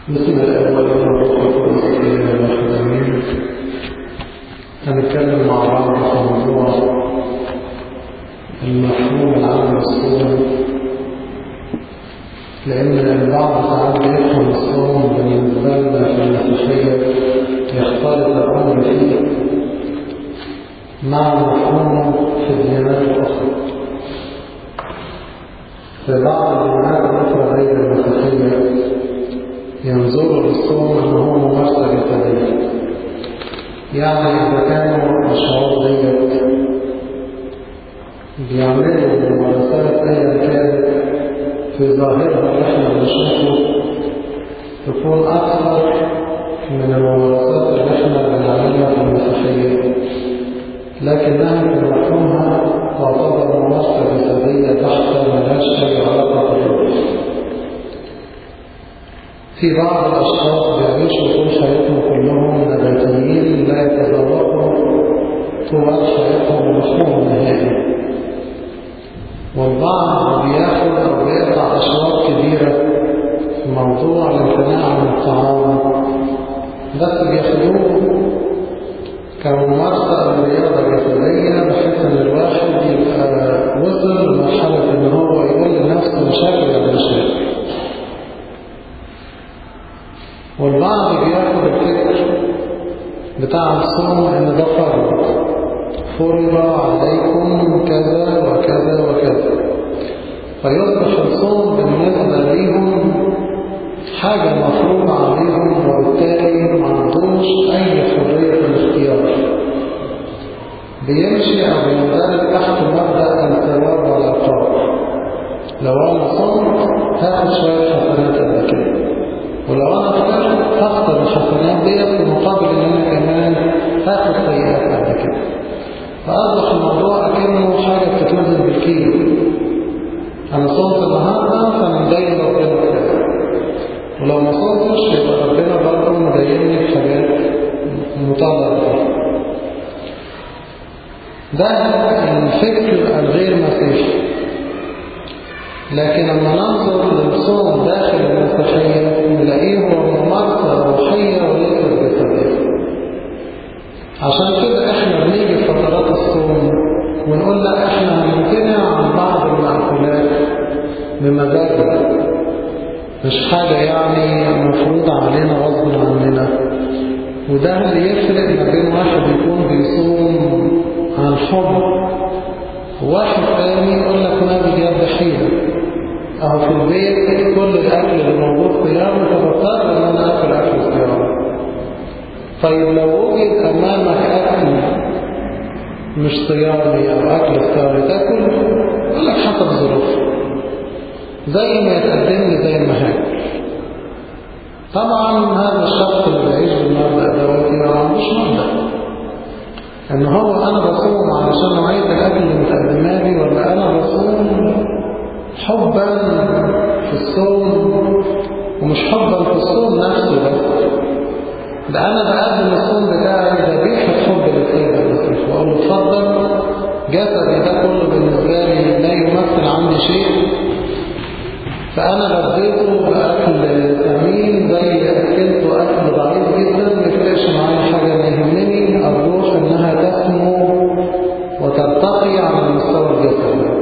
بسم الله الرحمن الرحيم. هنتكلم مع بعض في موضوع المفهوم العام للصوم، لأن البعض ساعات بيفهم الصوم بالنسبة لنا في المسيحية يختلط الأمر فيه مع مفهومه في الديانات الأخرى. في بعض الديانات الأخرى غير المسيحية ينظروا للصوم أنه هو ممارسة جسدية، يعني إذا كانوا الشعوب ديت بيعملوا ممارسات أيا كانت في ظاهرها اللي احنا بنشوفه تكون أكثر من الممارسات اللي احنا بنعملها في المسيحية، لكنها في مفهومها تعتبر ممارسة جسدية بحتة ملهاش أي علاقة بالروح. في بعض الأشخاص بيعيشوا طول حياتهم كلهم نباتيين لا يتذوقوا طوال حياتهم مفهوم نهائي، والبعض بياخد أو بيقطع أشواط كبيرة في موضوع الامتناع عن الطعام، بس بياخدوه كممارسة أو رياضة جسدية بحيث إن الواحد يبقى وصل لمرحلة إن هو يقول لنفسه مشاكل ولا مشاكل. والبعض بياخد الفكر بتاع الصوم ان ده فرض عليكم كذا وكذا وكذا، فيصبح الصوم بالنسبة ليهم حاجة مفروضة عليهم، وبالتالي ما عندوش اي حرية في الاختيار، بيمشي او بيندرج تحت مبدأ الثواب والعقاب. لو انا صمت هاخد شوية حسنات قد كده، ولو انا فكرت هاخد الحسنات ديت في مقابل ان انا كمان هاخد سيئات بعد كده، فاصبح الموضوع اكنه حاجه بتتوزن بالكيلو. انا صمت النهارده فمدين ربنا بكذا، ولو ما صمتش يبقى ربنا برضه مدينني بحاجات مطالبه. ده الفكر الغير مسيحي. لكن لما ننظر للصوم داخل المسيحية نلاقيه هو ممارسة روحية وليس جسدية. عشان كده احنا بنيجي في فترات الصوم ونقول لا احنا هنمتنع عن بعض المأكولات بمزاجنا، مش حاجة يعني مفروضة علينا غصب عننا. وده اللي يفرق ما بين واحد يكون بيصوم عن حب وواحد ثاني يقول لك انا بجد حيلة أو في البيت كل الأكل اللي موجود صيام فبضطر إن أنا آكل أكل صيام. طيب لو وجد أمامك أكل مش صيامي أو أكل صيامي تاكل، يقول لك حسب ظروفه، زي ما يتقدم لي زي ما هاكل. طبعا هذا الشخص اللي بيعيش بالمبدأ دوت ما عندوش مبدأ إن هو أنا بصوم علشان نوعية الأكل اللي متقدمها لي، ولا أنا بصوم حبا في الصوم ومش حبا في الصوم نفسه بس، ده أنا بقدم الصوم بتاعي ذبيحة حب للسيد المسيح وأقول له اتفضل جسدي ده كله بالنسبة لي لا يمثل عندي شيء، فأنا بديته بأكل ثمين زي أكلته أكل ضعيف جدا ما يفرقش معايا حاجة. ما يهمني الروح إنها تسمو وترتقي على المستوى الجسدي.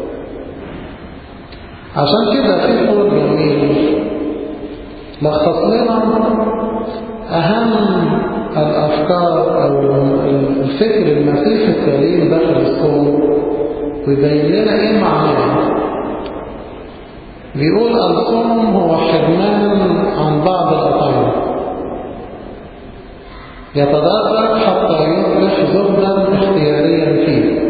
عشان كده في قول جميل لخص لنا أهم الأفكار أو الفكر المسيحي السليم داخل الصوم ويبين لنا إيه معناه. بيقول الصوم هو حرمان عن بعض الأطعمة يتدرج حتى يصبح زهدا اختياريا فيه.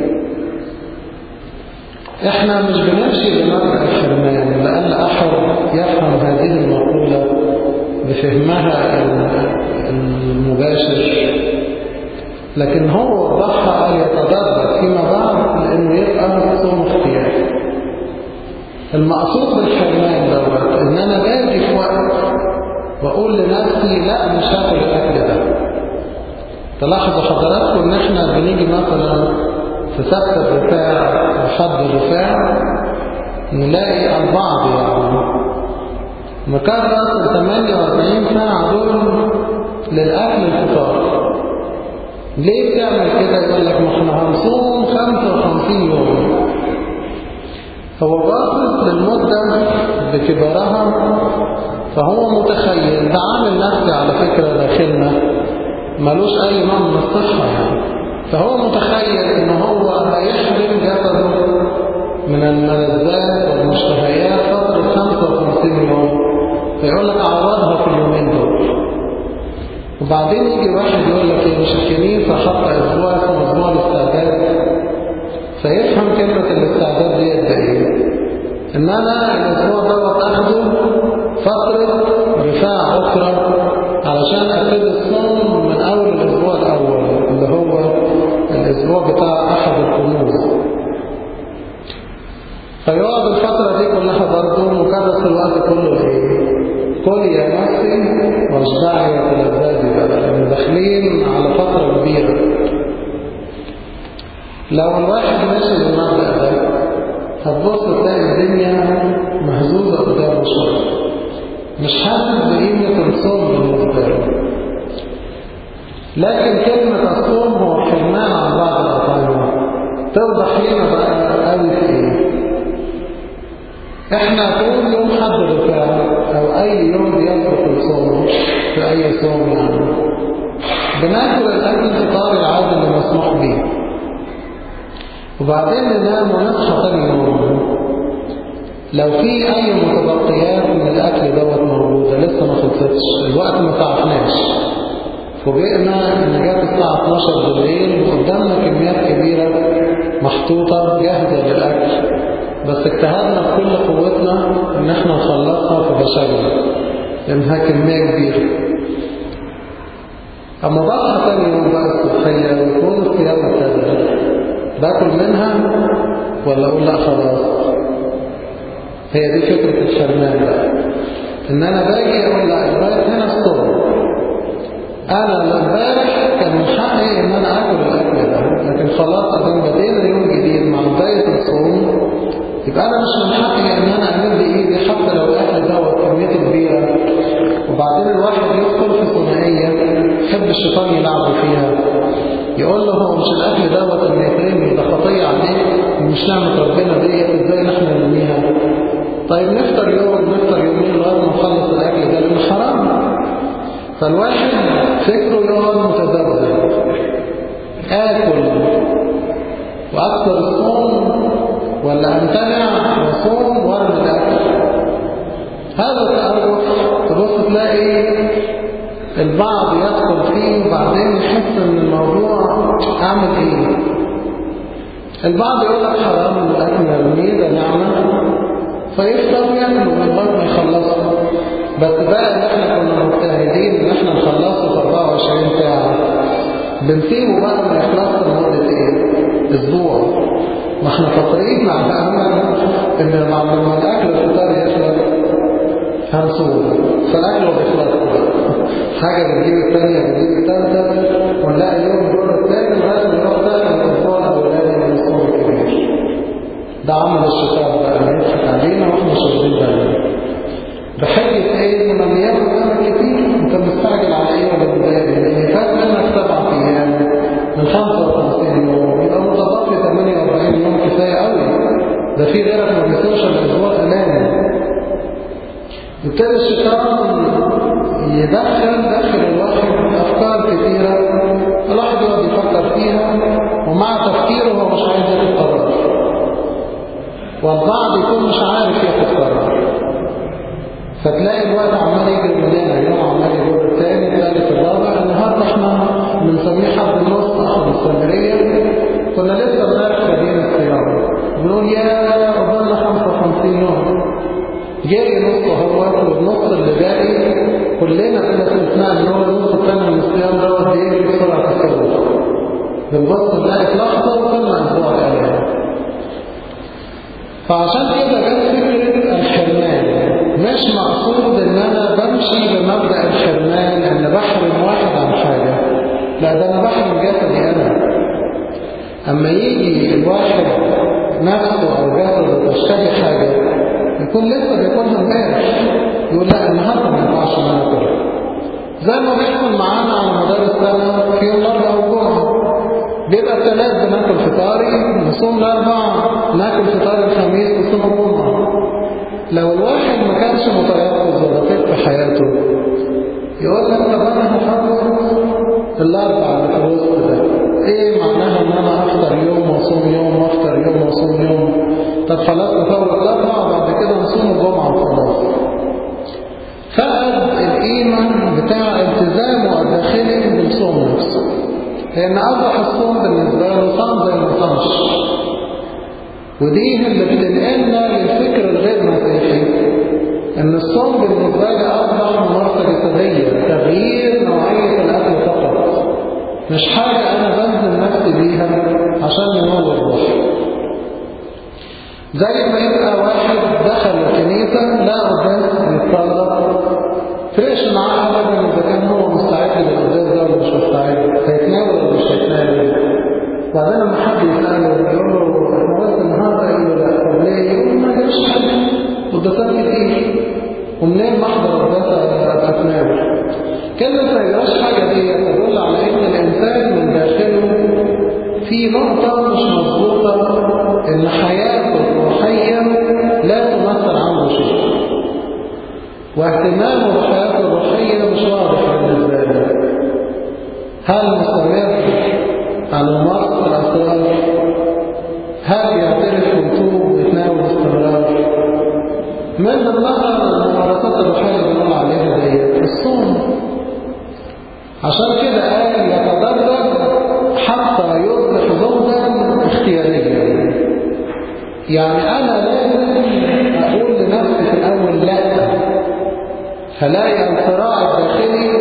احنا مش بنمشي بمبدأ الحرمان لأن أحد يفهم هذه المقولة بفهمها المباشر، لكن هو وضحها أن يتدرج فيما بعد لأنه يبقى صوم اختياري. المقصود بالحرمان دوت ان انا باجي في وقت واقول لنفسي لا مش هاكل الاكل ده. تلاحظوا حضراتكم ان احنا بنيجي مثلا في سبت الرفاع وحد الرفاع نلاقي البعض يعني مكرس 48 48 ساعة دول للأكل الفطار. ليه بتعمل كده؟ يقول لك ما احنا هنصوم 55 يوم. هو باصص للمدة بكبرها، فهو متخيل ده عامل نفسي على فكرة داخلنا ملوش أي نوع من الصحة يعني. فهو متخيل إن هو هيحرم جسده من الملذات والمشتهيات فترة 55 يوم، فيقول لك عوضها في اليومين دول. وبعدين يجي واحد يقول لك ايه، مش الكنيسة حاطة أسبوع اسمه أسبوع الاستعداد، فيفهم كلمة الاستعداد دي قد ايه؟ إن أنا الأسبوع دوت أخده فترة رفاع أخرى علشان أبتدي الصوم من أول الأسبوع الأول اللي هو الأسبوع بتاع أحد الكنوز. فيقعد الفترة دي كلها برضه مكرس الوقت كله ايه؟ كل يا نفسي واشبعي وتلذذي بقى، لأن داخلين على فترة كبيرة. لو الواحد ماشي بالمبدأ ده هتبص تلاقي الدنيا مهزوزة قدامه شوية، مش حاسس بقيمة الصوم بالنسبة له. لكن كلمة الصوم هو حرمان عن بعض الأطعمة توضح لنا بقى قوي في ايه؟ احنا طول يوم حد رفاع او اي يوم بيسبق الصوم في اي صوم يعني بناكل الاكل الفطاري العادي اللي مسموح به، وبعدين ننام ونصحى تاني يوم. لو في اي متبقيات من الاكل دوت موجوده لسه ما خلصتش، الوقت ما تعرفناش، فوجئنا ان جات الساعه 12 بالليل وقدامنا كميات كبيره محطوطه جاهزه للاكل، بس اجتهدنا بكل قوتنا ان احنا نخلصها في بشرنا لانها كميه كبيره. اما بقى تاني يوم بقى الصبحيه ويكون الصيام كذا، باكل منها ولا اقول لا خلاص؟ هي دي فكره الحرمان بقى، ان انا باجي اقول لا لغايه هنا الصوم. انا امبارح كان من حقي ان انا اكل الاكل ده، لكن خلاص ادام بدينا يوم جديد مع بدايه الصوم يبقى انا مش من حقي ان انا اعمل لي ايدي حتى لو الاكل دوت كميته كبيره. وبعدين الواحد يدخل في ثنائيه يحب الشيطان يلعبه فيها، يقول له هو مش الاكل دوت اللي يترمي ده خطيه عليك، مش نعمه ربنا ديت ازاي نحن نرميها؟ طيب نفطر يوم نفطر يومين لغايه ما نخلص الاكل ده لانه حرام. فالواحد فكره يقعد متذبذب، اكل واكثر الصوم ولا امتنع وصوم وارمي الاكل. هذا التأرجح تبص تلاقي البعض يدخل فيه وبعدين يحس ان الموضوع اعمل ايه. البعض يقول لك حرام ان الاكل مرمي ده نعمه، فيفطر وياكله من غير ما يخلصه. بس بقى اللي احنا كنا مجتهدين ان احنا نخلصه في 24 ساعه بنسيبه بقى ما يخلصش لمده ايه؟ اسبوع. ما احنا فاطرين مع ان لما الاكل الفطار يخلص هنصوم، فالاكل ما بيخلصش، حاجه بتجيب الثانيه بتجيب الثالثه، ونلاقي يوم الدور الثاني لغايه ما نروح داخل الاسبوع الاولاني من الصوم الكبير. ده عمل الشيطان بقى اللي يضحك علينا واحنا مش واخدين بالنا. بحجه ايه؟ لما بياخد منك كتير انت مستعجل على ايه ولا متضايق؟ لان فات منك 7 ايام من 55 يوم يبقى متبقي 48 يوم كفايه قوي. ده في غيرك ما بيصيرش الاسبوع الثاني. يبتدي الشيطان يدخل الواحد افكار كثيره، الواحد يقعد يفكر فيها ومع تفكيره هو مش عايز ياخد قرار، والبعض يكون مش عارف ياخد قرار، فتلاقي الوقت عمال يجري مننا، يوم عمال يجري الثاني الثالث الرابع. النهارده احنا بنسميه حد النص اخذ السامريه، كنا لسه امبارح بادئين الصيام بنقول يا قبلنا 55 يوم، جري نص اهوت والنص اللي باقي كلنا كده في اثناء ان هو النص الثاني من الصيام دوت بيجري بسرعه التسوق. بنبص نلاقي في لحظه وصلنا اسبوع كامل. فعشان كده جت فكره الحرمان. مش مقصود ان انا بمشي بمبدأ الحرمان ان بحرم واحد عن حاجة، لا ده انا بحرم جسدي انا. اما يجي الواحد نفسه او جسده تشتهي حاجة يكون لسه بياكلها امبارح، يقول لا النهارده ما ينفعش ان انا اكلها، زي ما بيحصل معانا على مدار السنة في يوم الأربعاء والجمعة، بيبقى الثلاث بناكل فطاري، نصوم الأربعاء، ناكل فطاري الخميس، نصوم الجمعة. لو الواحد ما كانش متيقظ ولا فقه في حياته يقول لك طب أنا هحضر الأربعاء اللي في الوسط ده، إيه معناها إن أنا أفطر يوم وأصوم يوم وأفطر يوم وأصوم يوم؟ طب خلاص نفوت الأربعاء وبعد كده نصوم الجمعة وخلاص. فقد الإيمان بتاع التزامه الداخلي بالصوم نفسه، لأن أصبح الصوم بالنسبة له صام زي ما صامش. ودي اللي بتنقلنا للفكر الغير مسيحي، إن الصوم بالنسبة لي أصبح ممارسة جسدية، تغيير نوعية الأكل فقط، مش حاجة أنا بنزل نفسي بيها عشان ينور روحي. زي ما يبقى واحد دخل الكنيسة لا قداس بيتصلى، فرقش معاه أبدا إذا كان هو مستعد للقداس ده ولا مش مستعد، هيتناول ولا مش هيتناول. بعدين لما حد يسأله يقول له اتناولت النهارده، يقول له لا. طب ليه؟ يقول له ما جابش حاجة، قداسات كتير، ومنين ما أحضر قداس أتناول. كلمة ما يجراش حاجة دي تدل على إن الإنسان من داخله في نقطة مش مظبوطة، إن حياته الروحية لا تمثل عنه شيء، واهتمامه بحياته الروحية مش واضح بالنسبة له. هل مستمر على ممارسة الأسرار؟ هل يعترف بالتوب ويتناول باستمرار؟ من ضمنها الممارسات الروحية اللي بنقول عليها دي الصوم. عشان كده قال يتدرج حتى يصبح زوجا اختياريا. يعني أنا لازم أقول لنفسي في الأول لا، فلاقي الصراع الداخلي،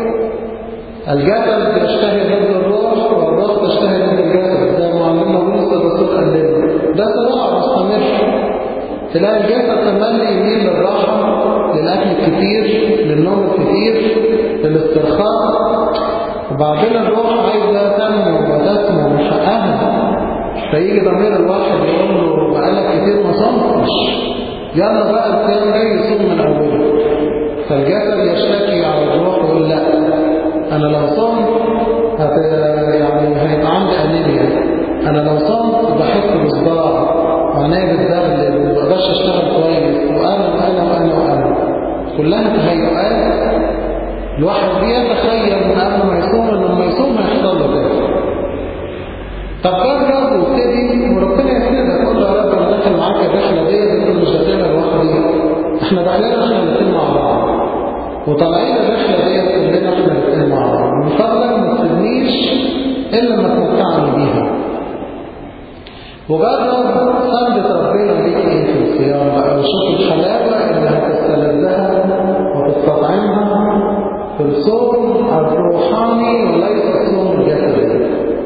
الجسد يشتهي ضد الروح والروح تشتهي ضد الجسد، زي ما علمنا بولس الرسول قال لنا. ده صراع مستمر. تلاقي الجسد تملي يميل للراحة، للأكل الكتير، للنوم الكتير، للاسترخاء، وبعدين الروح عايزة تنمو وتسمو من حقها. فيجي ضمير الواحد يقول له بقالك كتير ما صمتش، يلا بقى الصيام جاي يصوم من أوله. فالجسد يشتكي على الروح ويقول لا، أنا لو صمت يعني هيبقى عندي أنيميا، أنا لو صمت بحس بصداع وعناية بالدغل، ما بقدرش أشتغل كويس، وأنا كلها تهيؤات. الواحد بيتخيل من قبل ما يصوم إن لما يصوم هيحصل له كده. طب جرب وابتدي وربنا يسندك، قول له يا رب أنا داخل معاك الرحلة دي، أنت مش داخلها لوحدي، إحنا داخلين إحنا الاثنين مع بعض، وطالعين الرحلة دي كلنا إحنا الاثنين مع بعض. من فضلك ما تسيبنيش إلا ما تمتعني بيها. وجرب سندة ربنا ليك ايه في الصيام بقى، وشوف الحلاوة اللي هتستلذها وتستطعمها في الصوم الروحاني وليس الصوم الجسدي.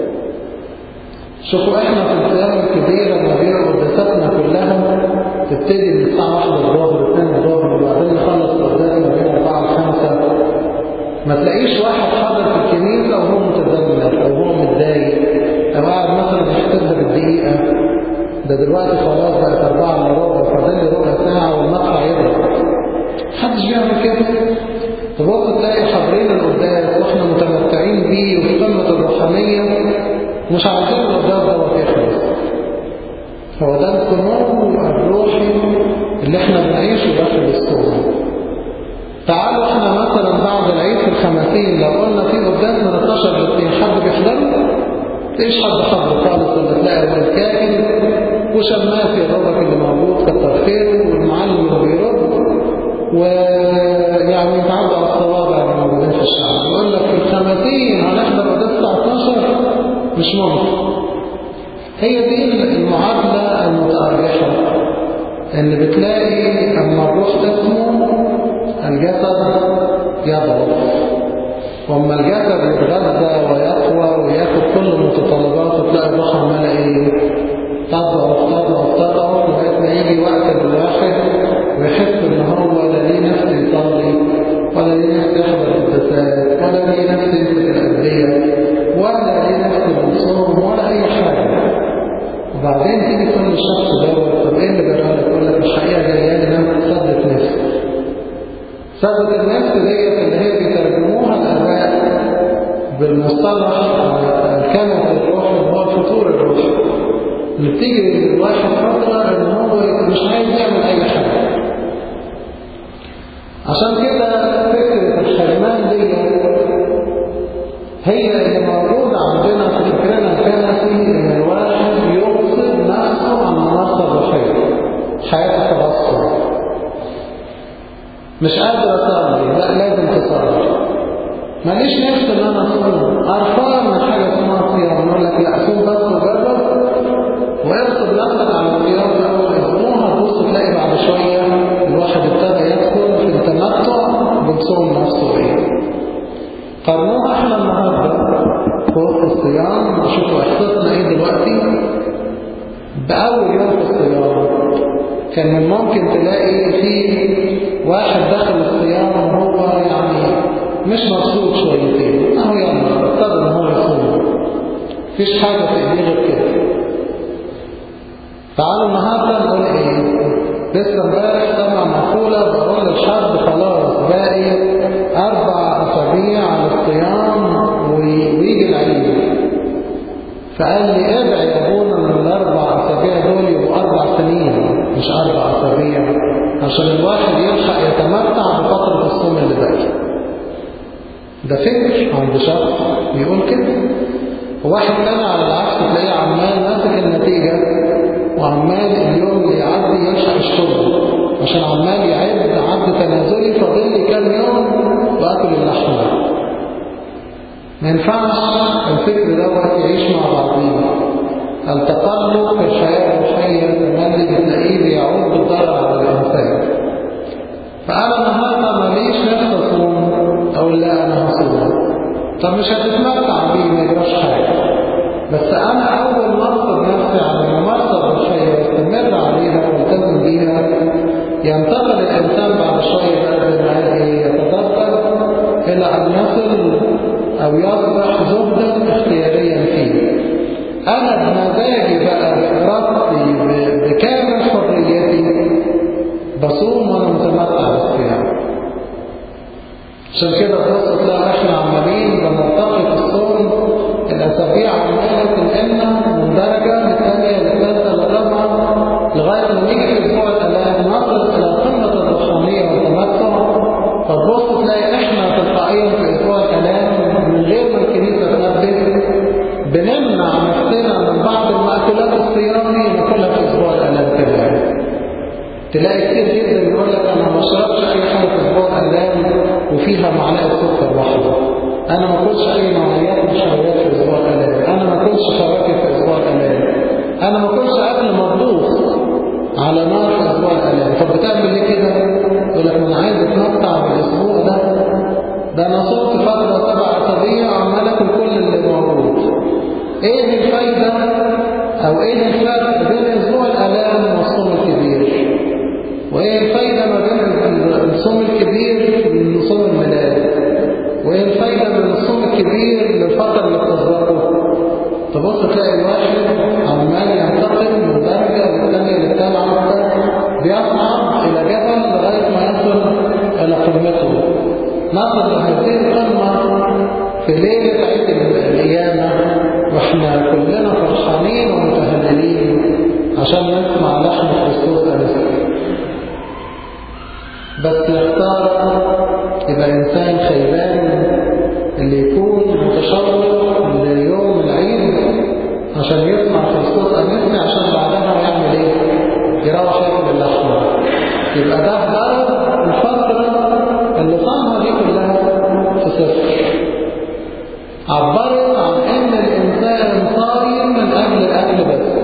شوفوا احنا في الصيام الكبير لما بيبقى قداساتنا كلها تبتدي من الساعة 1 الظهر 2 الظهر، وبعدين نخلص قداسنا ما بين 4 ل 5. ما تلاقيش واحد حاضر في الكنيسة وهو متذمر او هو متضايق او قاعد مثلا بيحسبها بالدقيقة، ده دلوقتي خلاص بقت 4 إلا ربع، فاضل لي ربع ساعة والمقطع يضرب. محدش بيعمل كده. تبص تلاقي حاضرين القداس واحنا متمتعين بيه وفي قمة الروحانية، مش عايزين القداس ده يخلص. هو ده السمو الروحي اللي احنا بنعيشه داخل الصوم. تعالوا احنا مثلا بعد العيد في الخمسين لو قلنا في قداس من 12 ل 2 حد بيحضره؟ ليش حد حضر خالص؟ ولا تلاقي الكاهن وشماس يا دوبك اللي موجود كتر خيره، والمعلم اللي بيرد، ويعني يتعدوا على الصوابع اللي موجودين في الشعب. يقول لك في الخمسين هنحضر قداس الساعة 12، مش ممكن. هي دي المعادلة المتأرجحة، ان بتلاقي اما الروح تسمو الجسد يضعف، واما الجسد يتغذى ويقوى وياخد كل متطلباته تلاقي الروح عماله ايه؟ تضعف لغايه ما يجي وقت الواحد ويحس ان هو لا ليه نفس يصلي، ولا ليه نفس يحضر القداسات، ولا ليه نفس يمسك الادعيه، ولا ليه نفس يصوم، ولا اي حاجه. وبعدين تيجي تقول للشخص دوت طب ايه اللي جرالك؟ يقول لك الحقيقه جايه لي نفس صدة نفس. صدة النفس ديت اللي هي بيترجموها بمصطلح الكامل الروحي هو الفطور الروحي، اللي بتيجي الواحد فترة ان هو مش عايز يعمل اي حاجة. عشان كده فكرة الحرمان دي هي اللي موجودة عندنا في فكرنا الكنسي، ان الواحد يقصد نفسه عن الممارسة الروحية، حياة التبصر. مش قادر اصلي، لا لازم تصلي. ماليش نفس ان انا اصوم، قرفان من حاجه اسمها صيام، يقول لك لا صوم بس وجرب وارصد نفسك على الصيام في اول اسبوع، هتبص تلاقي بعد شويه الواحد ابتدى يدخل في التمتع بصوم نفسه ايه. قارنوها احنا النهارده في وقت الصيام، شوفوا احساسنا ايه دلوقتي باول يوم في الصيام. كان من ممكن تلاقي فيه واحد داخل الصيام وهو يعني مش مبسوط شويتين، اهو يلا ابتدى ان هو يصوم، مفيش حاجه في ايديه غير كده. تعالوا النهارده نقول ايه؟ لسه امبارح سمع مقوله بقول للشاب خلاص باقي 4 أسابيع على الصيام ويجي العيد، فقال لي ادعي يا ابونا ان ال4 أسابيع دول يبقوا 4 سنين مش 4 أسابيع، عشان الواحد يلحق يتمتع بفتره الصوم اللي باقي. ده فكر عند شخص بيقول كده. وواحد تاني على العكس تلاقيه عمال ماسك النتيجة وعمال اليوم اللي يعدي يلحق الشغل، عشان عمال يعد عد تنازلي فاضل لي كام يوم واكل اللحمة. ما ينفعش الفكر دوت يعيش مع بعضنا. التقلب في الحياة الروحية اللي بتلاقيه بيعود بالضرر على الإنسان. فأنا النهارده ماليش نفس أصوم، أقول لا أنا هصوم، طب مش هتتمتع بيه ما يجراش حاجة، بس أنا أول ما أفرض نفسي على الممارسة الروحية واستمر عليها والتزم بيها، ينتقل الإنسان بعد شوية بقى يتدرج إلى أن يصل أو يصبح زهدا اختياريا فيه. أنا بمزاجي بقى بإرادتي بكامل حريتي بصوم وأنا متمتع بالصيام. عشان كده بص تلاقي احنا عمالين بنرتقي في الصوم، الاسابيع عماله تنقلنا من درجه للثانيه للثالثه للرابعه لغايه ما نيجي في اسبوع الالام نصل الى قمه الروحانيه والتمتع. فتبص تلاقي احنا تلقائيا في اسبوع الالام من غير ما الكنيسه تنبه بنمنع نفسنا من بعض المأكولات الصيامي ناكلها في اسبوع الالام كده. تلاقي كتير جدا يقول لك انا ما اشربش اي حاجه في اسبوع الالام وفيها معلقه سكر واحده، انا ما اكلش اي نوعيات نشويات في اسبوع الالام، انا ما اكلش فواكه في اسبوع الالام، انا ما اكلش اكل مطبوخ على نار في اسبوع الالام. طب بتعمل ليه كده؟ يقول لك انا عايز اتمتع بالاسبوع ده انا صوت فتره 7 أسابيع عمال اكل كل اللي موجود. ايه الفايده او ايه الفرق بين اسبوع الالام والصوم الكبير؟ وايه الفايدة ما بين الصوم الكبير وصوم الميلاد؟ وايه الفايدة من الصوم الكبير للفترة اللي بتسبقه؟ تبص تلاقي الواحد عمال ينتقل من درجة للثانية للثالثة، بيصعد إلى جبل لغاية ما يصل إلى قمته. نصل لهذه القمة في ليلة عيد القيامة واحنا كلنا فرحانين ومتهللين عشان نسمع لحن كريستوس أنستي. بس يختار يبقى إنسان خيبان اللي يكون متشوق ليوم العيد عشان يسمع كريستوس أنستي، عشان بعدها يعمل إيه؟ يروح ياكل اللحمة. يبقى ده ضرب الفترة اللي صامها دي كلها في صفر. عبرت عن ان الانسان صايم من اجل الاكل بس،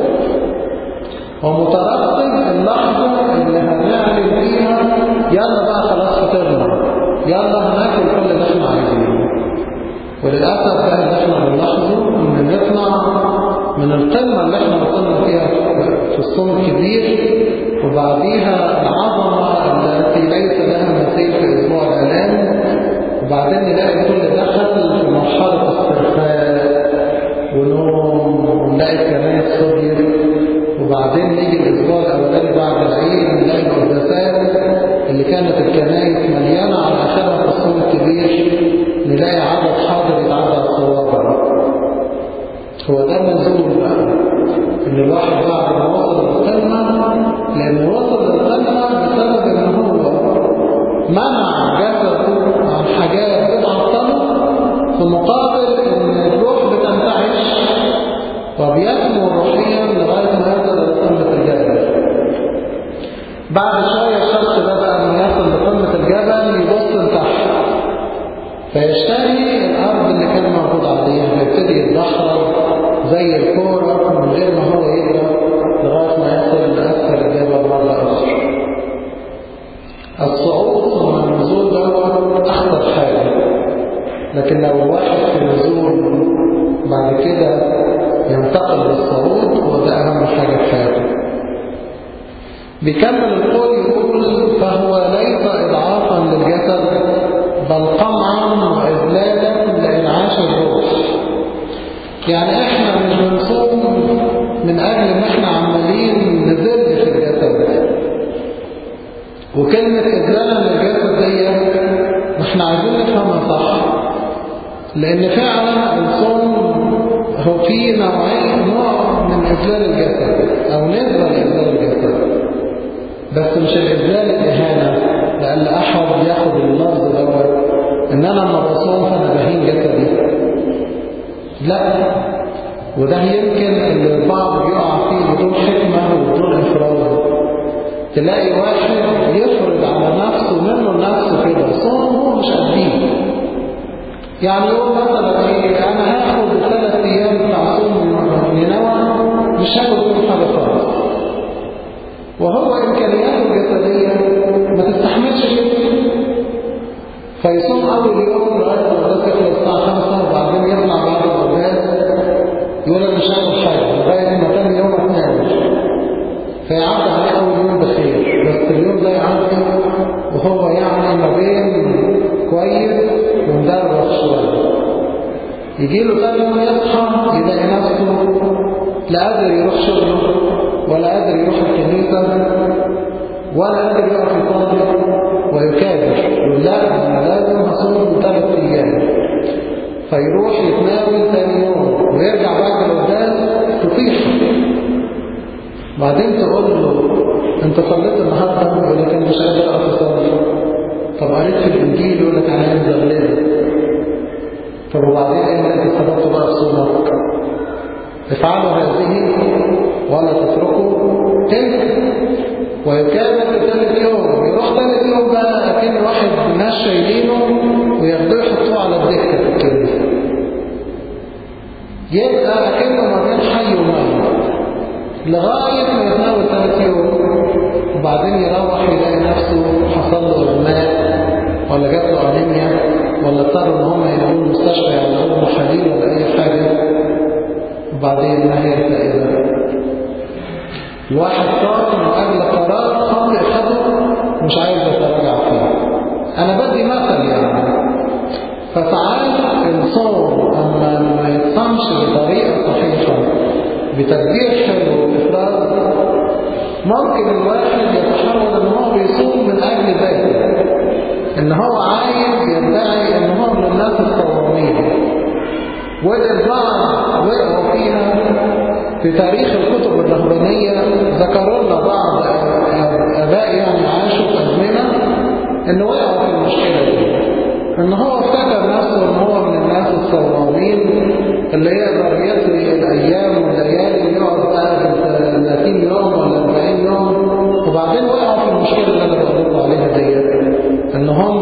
ومترقب اللحظه اللي هنعمل فيها يلا بقى خلاص فطرنا، يلا هناكل كل اللي احنا عايزينه. وللاسف بقى اللي احنا بنلاحظه ان نطلع من القمه اللي احنا وصلنا فيها في الصوم الكبير وبعديها العظمه التي ليس لها مثيل في اسبوع الالام، وبعدين نلاقي كل دخل في مرحلة استرخاء ونوم ونلاقي الكنائس فضيت، وبعدين نيجي الأسبوع الأولاني بعد العيد نلاقي القداسات اللي كانت الكنائس مليانة على آخرها في الصوم الكبير نلاقي عدد حاضر يتعدى الصوابع. هو ده النزول بقى، إن الواحد بعد ما وصل للقمة، لأن وصل للقمة بسبب إن هو منع جسده عن حاجات بتعطله، في مقابل إن الروح بتنتعش وبينمو روحيا لغاية ما يصل لقمة الجبل. بعد شوية الشخص ده بقى من يصل لقمة الجبل يبص لتحت فيشتري الأرض اللي كان موجود عليها، فيبتدي يتدحرج زي الكورة من غير ما هو يقدر لغاية ما يصل لأسفل الجبل مرة أخرى. الصعود ثم النزول دوت أخطر حاجة، لكن لو الواحد في النزول بعد كده ينتقل للصعود وده أهم حاجة في حياته. بيكمل القول يقول: فهو ليس إضعافا للجسد بل طمعا وإذلالا لإنعاش الروح. يعني إحنا مش بنصوم من أجل إن إحنا عمالين نذل في الجسد، وكلمة إذلالا للجسد دي إحنا عايزين نفهمها صح، لأن فعلا الصوم هو فيه نوع من إذلال الجسد أو نسبة لإذلال الجسد، بس مش الإذلال الإهانة، لأن أحد ياخد اللفظ دوت إن أنا لما بصوم فأنا بهين جسدي. لا، وده يمكن اللي البعض بيقع فيه بدون حكمة وبدون إفراد. تلاقي واحد يفرض على نفسه منه لنفسه كده صوم هو مش قديه. يعني يقول مثلا إيه، أنا هاخد 3 أيام بتاع صوم نينوى مش هاخد فيهم حاجة خالص، وهو إمكانياته الجسدية ما تستحملش كده، فيصوم أول يوم لغاية ما الغداء يخلص الساعة 5 وبعدين يطلع بعد الغداء يقول أنا مش هاكل حاجة لغاية ما تاني يوم أتناول، فيعدي عليه أول يوم بخير، بس اليوم ده يعدي وهو يعني ما بين كويس ومدرب شوية. يجيله ثاني يوم يصحى يلاقي نفسه لا قادر يروح شغله ولا قادر يروح الكنيسة ولا قادر يقف يصلي ويكابر، يقول لا أنا لازم هصوم 3 أيام، فيروح يتناول ثاني يوم ويرجع بعد الغداء تطيح. بعدين تقول له أنت صليت النهارده؟ يقول لك أنا مش قادر أقف أصلي. طب قريت في الإنجيل؟ يقول لك أنا مزغلل. طب وبعدين إيه أنت صليت بقى صومك؟ افعلوا هذه ولا تتركوا تلك. ويكابر في 3 يوم، يروح 3 يوم بقى أكن واحد ناس شايلينه وياخدوه يحطوه على الدكة في الكنيسة، يبقى أكنه ما بين حي وميت لغاية ما يتناول 3 يوم، وبعدين يروح يلاقي نفسه حصل له إغماء ولا جات له أنيميا ولا اضطروا إن هم ينقلوه المستشفى يعملوا محاليل ولا أي حاجة، وبعدين ما هي الفائدة؟ الواحد صار من أجل قرار خاطئ خده مش عايز يتراجع فيه. أنا بدي مثل يعني، فساعات الصوم أما ما يتصمش بطريقة صحيحة بتدبير حلو وإفراد، ممكن الواحد يتحول إن هو بيصوم من أجل ذاته، إن هو عايز يدعي إن هو من الناس الصوامين. وده البعض وقعوا فيها في تاريخ الكتب الرهبانية، ذكروا لنا بعض آباء يعني عاشوا في أزمنة إن وقعوا في المشكلة دي، إن هو افتكر نفسه إن هو من الناس الصوامين اللي يقدر يسري الأيام والليالي ويقعد بقى 30 يوم ولا 40 يوم، وبعدين وقعوا في المشكلة اللي أنا بقول عليها دي، إن هم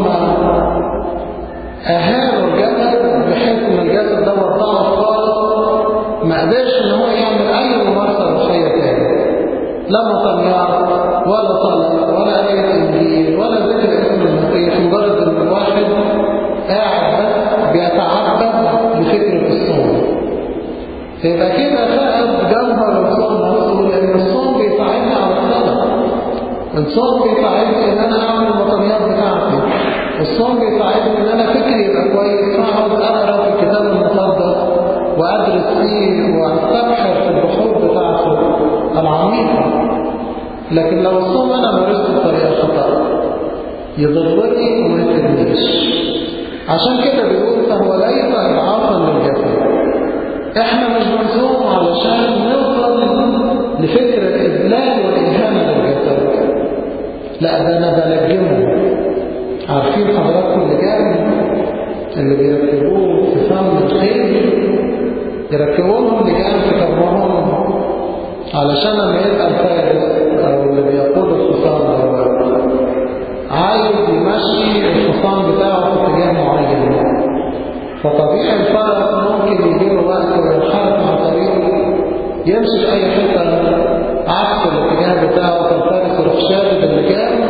أهانوا الجسد بحيث إن الجسد ده ضعف خالص، ما قدرش إن هو يعمل أي ممارسة روحية تاني، لا مطمئن ولا صلاة ولا آية إنجيل ولا ذكر اسم المسيح، مجرد إن الواحد قاعد بس بيتعبد بفكرة الصوم. فيبقى كده فقد جوهر الصوم نفسه، لأن الصوم بيساعدني على الصلاة، الصوم بيساعدني إن أنا أعمل المطمئنات بتاعتي، الصوم بيساعدني إن أنا فكري يبقى كويس، فأقعد أقرأ في الكتاب المقدس وأدرس فيه وأستبحر في البحور بتاعته العميقة. لكن لو الصوم أنا مارسته بطريقة خطأ يضرني وما يفيدنيش. عشان كده بيقول هو ليس إضعافا للجسد. احنا مش بنصوم علشان نوصل لفكرة الإذلال والإهانة للجسد، لا ده أنا بلجمه. عارفين حضراتكم اللي بيركبوه في فم الخيل، يركبوهم لجان في كرمهم علشان لما يبقى الفارس أو اللي بيقود الحصان عايز يمشي الحصان بتاعه في اتجاه معين، فطبيعي الفرس ممكن يجيله وقت وينحرف عن طريقه يمشي في أي حتة عكس الاتجاه بتاعه، فالفارس يروح شادد اللجان،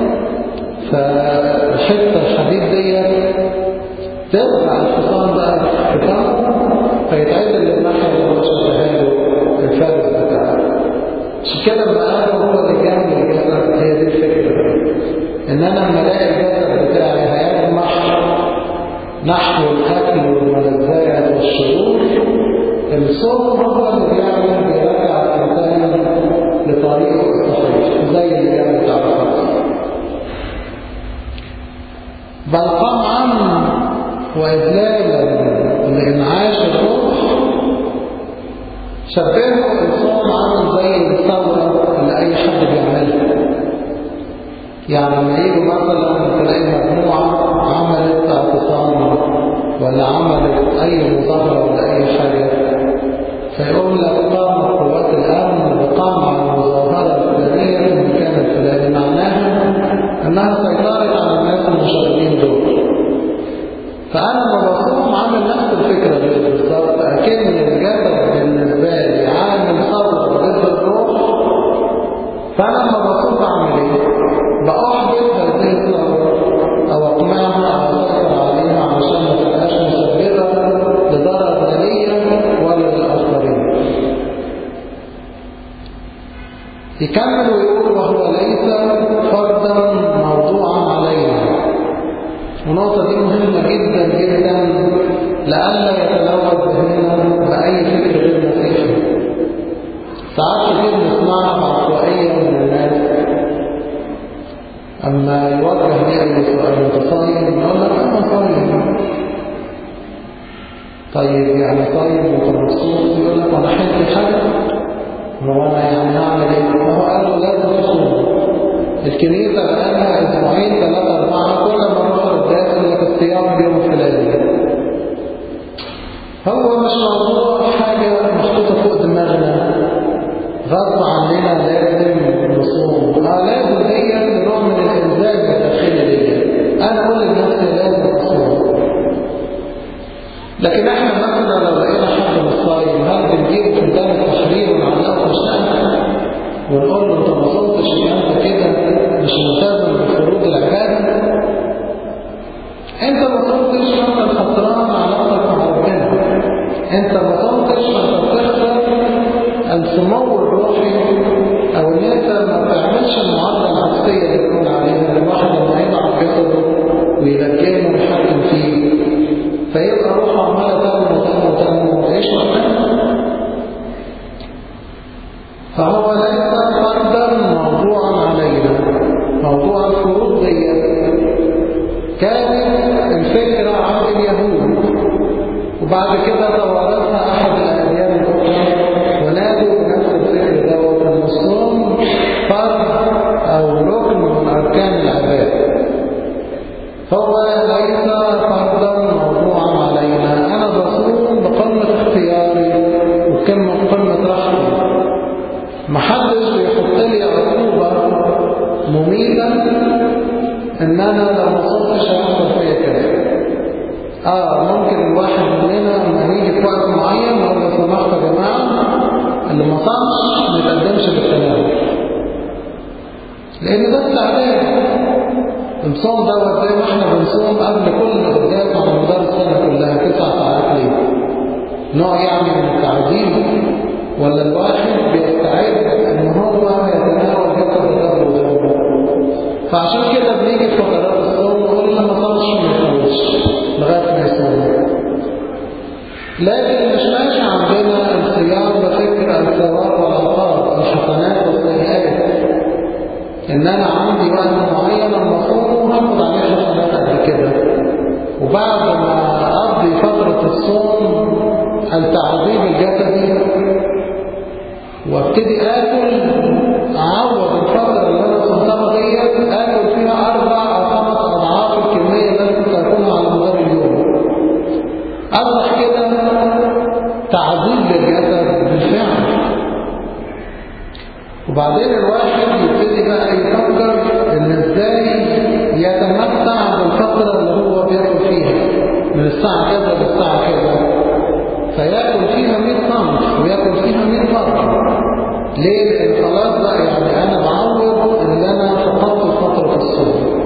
فالحتة الحديد دي ترفع الحصان بقى في فمه فيتعدل للناحية اللي مشابهها له الفارس بتاعه. عشان كده لما قالوا هو اللجان للجسد، هي دي الفكرة، إن أنا لما ألاقي الجسد بتاعي هيجمح نحو الأكل والملذات والشرور، الصوم هو اللي بيرجع الإنسان لطريقه الصحيح زي اللجان بتاع الفرس. بل طمعا وإذلالا لإنعاش الروح شبهوا الصوم عامل زي الثورة اللي أي حد بيعملها. يعني لما يجوا مثلا تلاقي مجموعة عملت اعتصام ولا عملت أي مظاهرة ولا أي حاجة، فيقول لك قامت قوات الأمن وقام على المظاهرة الفلانية في المكان الفلاني، معناها أنها سيطرت على الناس المشاغبين دول. فأنا لما بصوم عامل نفس الفكرة دي بالظبط، أكن الجسد بالنسبة لي عامل ثورة ضد الروح، فأنا لما بصوم أعمل إيه؟ بأحبط هذه الثورة أو أقمعها أو أسيطر عليها عشان ما تبقاش مسببة لضرر ليا ولا للآخرين. يكمل ويقول وهو ليس فرضا موضوعا علينا. والنقطة دي مهمة جدا جدا لئلا يتلوث ذهننا بأي فكر غير مسيحي. ساعات كتير نسمعها بعشوائية من الناس أما يوجه لي أي سؤال متصايم يقول لك أنا صايم. طيب يعني صايم ومبسوط؟ يقول لك أنا حاسس حاجة، هو أنا يعني هعمل إيه؟ هو قال له لازم تصوم. الكنيسة بقالها أسبوعين 3 4 كل ما نروح القداس يقول لك الصيام اليوم الفلاني. هو مش موضوع حاجة محطوطة فوق دماغنا غصب عننا لازم نصوم. لازم هي نوع من الإلزام الداخلي ليا، أنا أقول لنفسي لازم أصوم. لكن احنا مثلا لو لقينا حد مش صايم، هل بنجيبه في ميدان التحرير ونعلقه في الشمس ونقول له انت ما صمتش يبقى انت كده مش ملتزم بفروض العباده؟ انت ما صمتش فانت خسران علاقتك مع ربنا، انت ما صمتش فانت بتخسر السمو الروحي، او ان انت ما بتعملش المعادله العكسيه اللي بنقول عليها، ان الواحد لما يضعف جسده ويلجمه ويحكم فيه فيبقى روحه عماله تنمو وتعيش وقتها. فهو ليس فرضا موضوعا علينا. موضوع الفروض دي كانت الفكرة عند اليهود، وبعد كده توارثها أحد الأديان الأخرى ونادوا بنفس الفكر دوت أن الصوم فرض أو ركن من أركان العبادة. هو ليس فرضا موضوعا علينا. أنا بصوم بقمة اختياري وقمة راحتي، محدش بيحط لي عقوبة مميتة ان انا لو ما صمتش هيحصل فيا كده. ممكن الواحد مننا لما نيجي في وقت معين نقول لو سمحت يا جماعه اللي ما صامش ما يتقدمش بالتناول، لان ده استعداد. الصوم دوت زي ما احنا بنصوم قبل كل قداس على مدار السنه كلها 9 ساعات ليه، نوع يعني من التعذيب، ولا الواحد بيستعد ان هو يتناول جسد الرب وذنبه. فعشان كده بنيجي في فترات الصوم نقول لما صامش ما يصومش لغايه ما يصوم. لكن مش ماشي عندنا الصيام بفكر الثواب والعقاب، الحسنات والسيئات، ان انا عندي وقت معين لما اصوم هاخد عليه حسنات قد كده، وبعد ما اقضي الصوم التعذيب الجسدي وابتدي آكل أعوض الفترة اللي أنا صمتها ديت آكل فيها 4 أو 5 أضعاف الكمية اللي أنا كنت آكلها على مدار اليوم. أصبح كده تعذيب للجسد بالفعل. وبعدين الواحد يبتدي بقى يفكر إن إزاي يتمتع بالفترة اللي هو بياكل فيها من الساعة كذا للساعة كذا، فياكل فيها 100 صنف وياكل فيها 100 مرة. ليه؟ لأن خلاص بقى يعني أنا بعوض إن أنا فقدت فترة الصوم.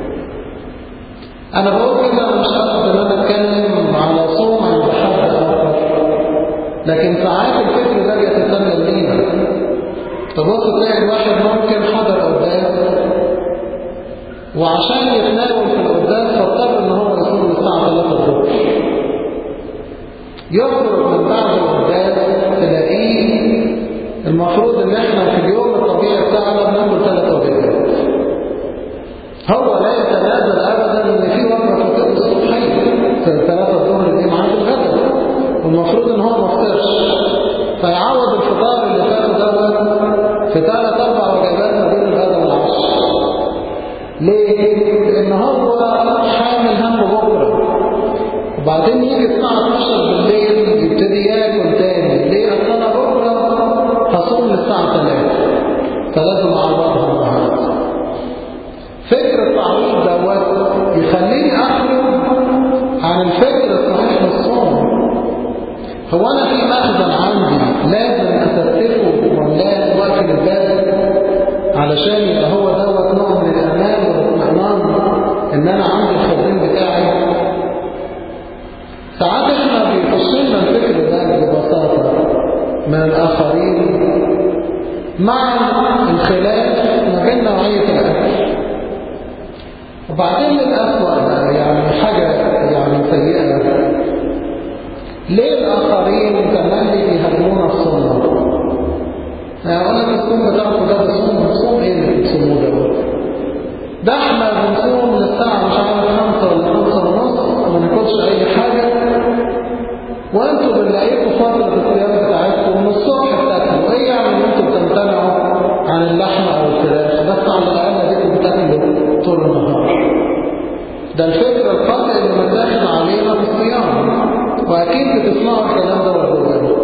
أنا بقول كده مش قصد إن أنا أتكلم على صوم عند حد آخر، لكن ساعات الفكر ده بيتسلل لينا. تبص تلاقي الواحد ممكن حضر قداس وعشان يتناول في القداس فاضطر ان هو يصوم الساعة 3 الظهر. يخرج من بعد القداس تلاقيه المفروض ان احنا في اليوم الطبيعي بتاعنا بناكل 3 وجبات. هو لا يتنازل ابدا ان في وجبة فطور الصبحية في 3 الظهر دي معاه الغداء، والمفروض ان هو ما فطرش، فيعوض الفطار اللي فات دوت في 3-4 وجبات ما بين الغداء والعشاء. ليه؟ لأن هو حامل هم بكرة، وبعدين يجي الساعة 12 بالليل يبتدي ياكل تاني. ليه؟ أصل أنا بكرة هصوم للساعة 3 فلازم أعوضها النهارده. فكر التعويض دوت يخليني أخرج عن الفكر الصحيح للصوم. هو أنا في مخزن عندي لازم أستفه وملاه وقت الباب علشان يبقى هو دوت نوع من الأمان والاطمئنان إن أنا عندي الخزين بتاعي. ساعات إحنا بيخشلنا الفكر ده ببساطة من الآخرين مع الخلاف ما بين نوعية الأكل. وبعدين الأسوأ بقى يعني حاجة يعني سيئة، ليه الآخرين تملي بيهاجمونا الصوم؟ أقول لك الصوم بتاعكم ده صوم إيه اللي بتصوموه ده إحنا بنصوم للساعة مش عارف 5 ولا 5 ونص وما ناكلش أي حاجة، وأنتوا بنلاقيكم فترة الصيام بتاعتكم من الصبح بتاكلوا. إيه يعني إن أنتوا بتمتنعوا عن اللحمة أو الفراخ؟ بس على الأقل ديكم بتاكلوا طول النهار. ده الفكر الخاطئ اللي متاخد علينا في الصيام، وأكيد بتسمعوا الكلام ده وقلوبنا.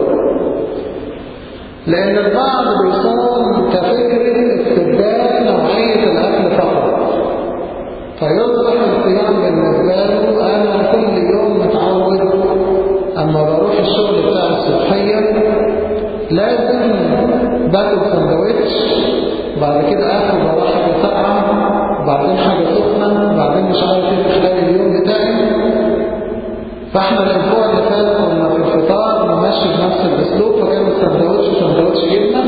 لأن البعض بيصوم كفكرة استبدال نوعية الأكل فقط، فيصبح الصيام بالنسبة له أنا كل يوم متعود أما بروح الشغل بتاع الصبحية لازم باكل سندوتش، بعد كده آخد بروح حاجة ساقعة، وبعدين حاجة سخنة، وبعدين مش عارف ايه في خلال اليوم بتاعي. فاحنا الاسبوع اللي فات كنا في الفطار نمشي بنفس الاسلوب، فكان السندوتش سندوتش جبنه.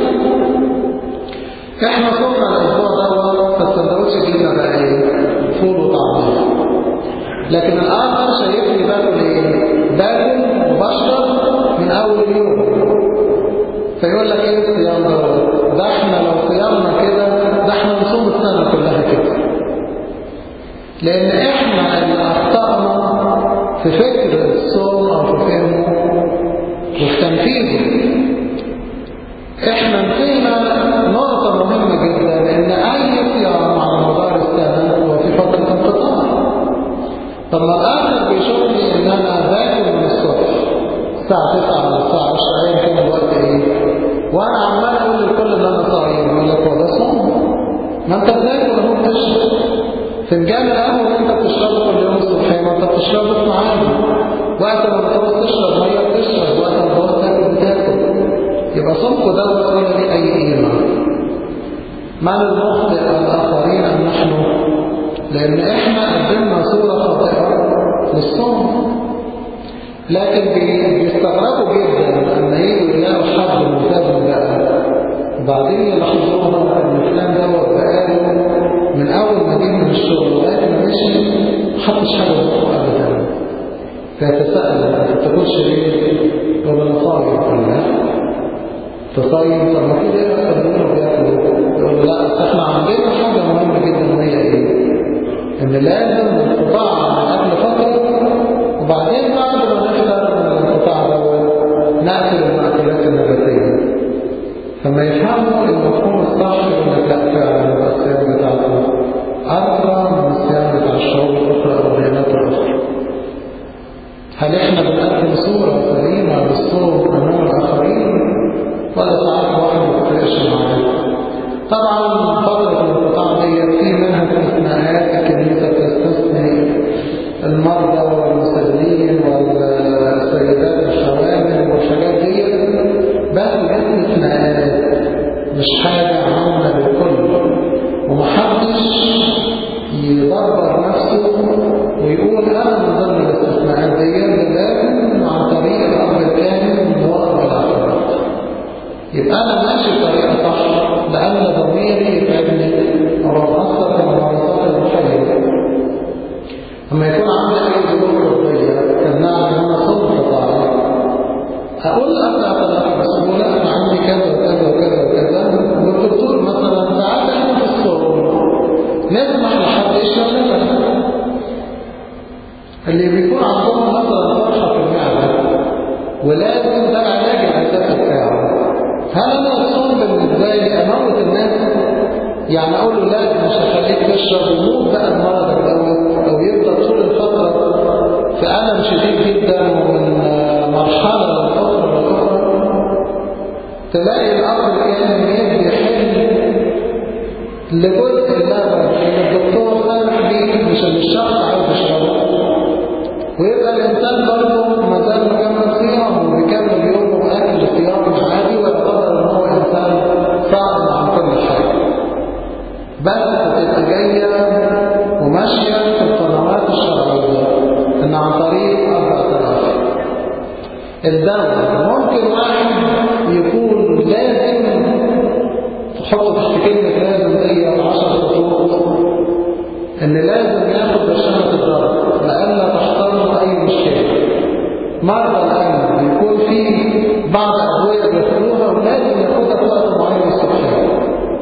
احنا صرنا الاسبوع دوت فالسندوتش جبنه بقى ايه؟ فول وطعميه. لكن الاخر شايفني باكل ايه؟ باكل وبشرب من اول يوم. فيقول لك ايه الصيام دوت؟ ده احنا لو صيامنا كده ده احنا نصوم السنه كلها كده. لان احنا اللي اخطأنا في فكر الصوم أو في فهمه وفي تنفيذه. إحنا نسينا نقطة مهمة جدا، لأن أي صيام على مدار السنة هو في فترة انقطاع. طب ما الآخر بيشوفني إن أنا باكل من الصبح الساعة 9 ولا الساعة 10 أيا كان الوقت إيه، وأنا عمال أقول للكل إن أنا صايم. يقول لك هو ده صوم؟ ما أنت بتاكل وهو بتشرب. فنجان القهوة اللي انت بتشربه كل يوم الصبح ما انت بتشربه في معادي، وقت ما بتعوز تشرب ميه بتشرب، وقت ما بتعوز تاكل بتاكل. يبقى صومكم دوت ولا ليه اي قيمه؟ من المخطئ الاخرين ام نحن؟ لان احنا قدمنا صوره خاطئه للصوم. لكن بيستغربوا جدا لما يجوا يلاقوا حد ملتزم بقى، وبعدين يلاحظوها ان فلان دوت بقاله من اول ما جه من الشغل لغايه ما مشي ما حطش حاجه بقه ابدا. فيتساءل ما بتاكلش ليه؟ يقول انا صايم. ولا تصيم؟ طب ما كده ايه اكتر منه بياكلوا؟ يقول لا اصل احنا عندنا حاجه مهمه جدا وهي ايه؟ ان لازم الانقطاع عن الاكل فتره، وبعدين بعد ما نفطر لما يفهموا المفهوم الصح يقول لك لا فعلا يبقى الصيام بتاعته أكثر من الصيام بتاع الشعوب الأخرى أو الديانات الأخرى. هل إحنا بنقدم صورة سليمة للصوم أمام الآخرين ولا ساعات واحد ما بتفرقش معاه؟ طبعا فترة الانقطاع دي في منها استثناءات، الكنيسة تستثني المرضى والمسلمين والسيدات الحوامل والحاجات دي، بس استثناءات مش حاجة عامة للكل، ومحدش يدبر نفسه ويقول أنا من ضمن الاستثناءات دي، لازم عن طريق الأمر الكامل من وراء الآخرات. يبقى أنا ماشي بطريقة صح لأن ضميري يتعبني أو أثر في الممارسات الروحية. لما يكون عندي أي ظروف روحية تمنعني إن أنا أصوم قطاعي، أقول أبدأ أتلاقى بسهولة أنا عندي كذا وكذا وكذا وكذا، والدكتور مثلا ساعات إحنا في الصوم نسمح لحد يشرب لبن. اللي بيكون عندهم مثلا فرحة في المعدة ولازم ده العلاج الأساسي بتاعه، هل أنا الصوم بالنسبة لي أموت الناس؟ يعني أقول له لا مش هخليك تشرب وموت بقى المرض الأول، أو يفضل طول الفترة في ألم شديد جدا ومن مرحلة للأخرى تلاقي الأمر كان يدي حل لجزء اللبن اللي الدكتور سامح بيه مش اللي الشخص عايز يشربه، ويبقى الإنسان برضه ما زال مكمل صيامه وبيكمل يومه بأكل صيام عادي، ويعتبر إن هو إنسان صائم عن كل حاجة، بس تبقى جاية وماشية في القنوات الشرعية إن عن طريق 4000 الدواء. ممكن واحد يكون لازم تحط تحت كلمة لازم دي 10 خطوط إن لازم ياخد برشامة الضرب لألا تحصل أي مشكلة. مرضى القلب بيكون فيه بعض أدوية بياخدوها ولازم ياخدها في وقت معين الصبحية.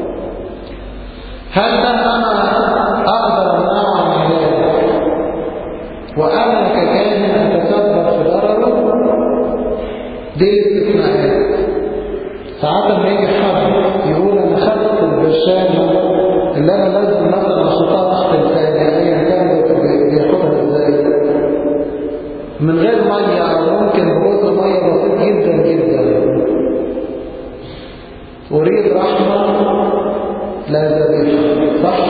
هل ده أنا أقدر أمنعه عن علاجه وأنا ككاهن أتسبب في ضرره؟ دي الاستثناءات. ساعات لما يجي حد يقول أنا خدت البرشامة اللي أنا لازم مثلا أحطها تحت لساني أيا كان بياخدها إزاي من غير مية أو ممكن بجزء مية بسيط جدا جدا، أريد رحمة لا ذبيحة، صح؟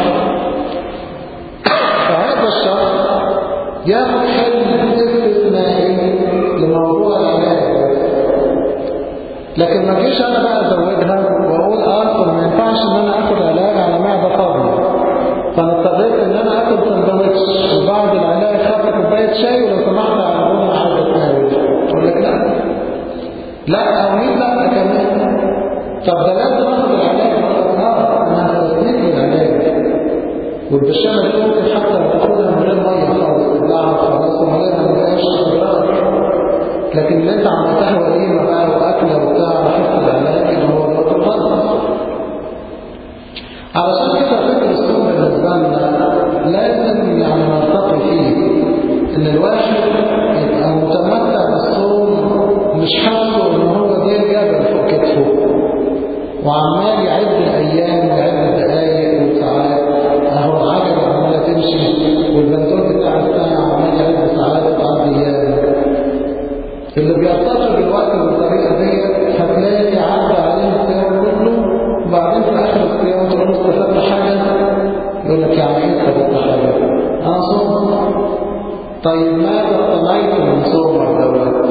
فهذا الشخص ياخد حل استثنائي لموضوع العلاج، لكن ما جيش أنا بقى أزودها وأقول ما ينفعش إن أنا آخد علاج على معدة فاضية، فأنا اضطريت إن أنا آكل سندوتش وبعد العلاج خدت كوباية شاي ولو سمحت على الأم عايز أتناول. أقول لك لا أو مين لا كمان. طب ده لازم آخد العلاج أنا هستثني العلاج، والبرشامة دي ممكن حتى تاخدها من غير مية خالص تبلعها خلاص ومن غير ما فيهاش أضرار، لكن اللي أنت عملتها وليمة بقى وأكلة وبتاع وحس العلاج اللي هو الوقت الغلط. علشان كده فكر الصوم بالنسبة لنا لازم يعني نرتقي فيه إن الواحد يبقى متمتع بالصوم مش حاسه إن هو زي الجبل فوق كتفه وعمال يعد الأيام ويعد الدقايق والساعات، أهو العجلة عمالة تمشي والبندول بتاع الساعة عمال يعد ساعات وتعدي أيام. اللي بيرتقي بالوقت بالطريقة دي هتلاقي عدى عليه الصيام كله وبعدين في آخر الصيام تقول استفدت حاجة يقول لك يعني إيه استفدت حاجة؟ أنا صوم. طيب ماذا اقتنيت من صومك دوت؟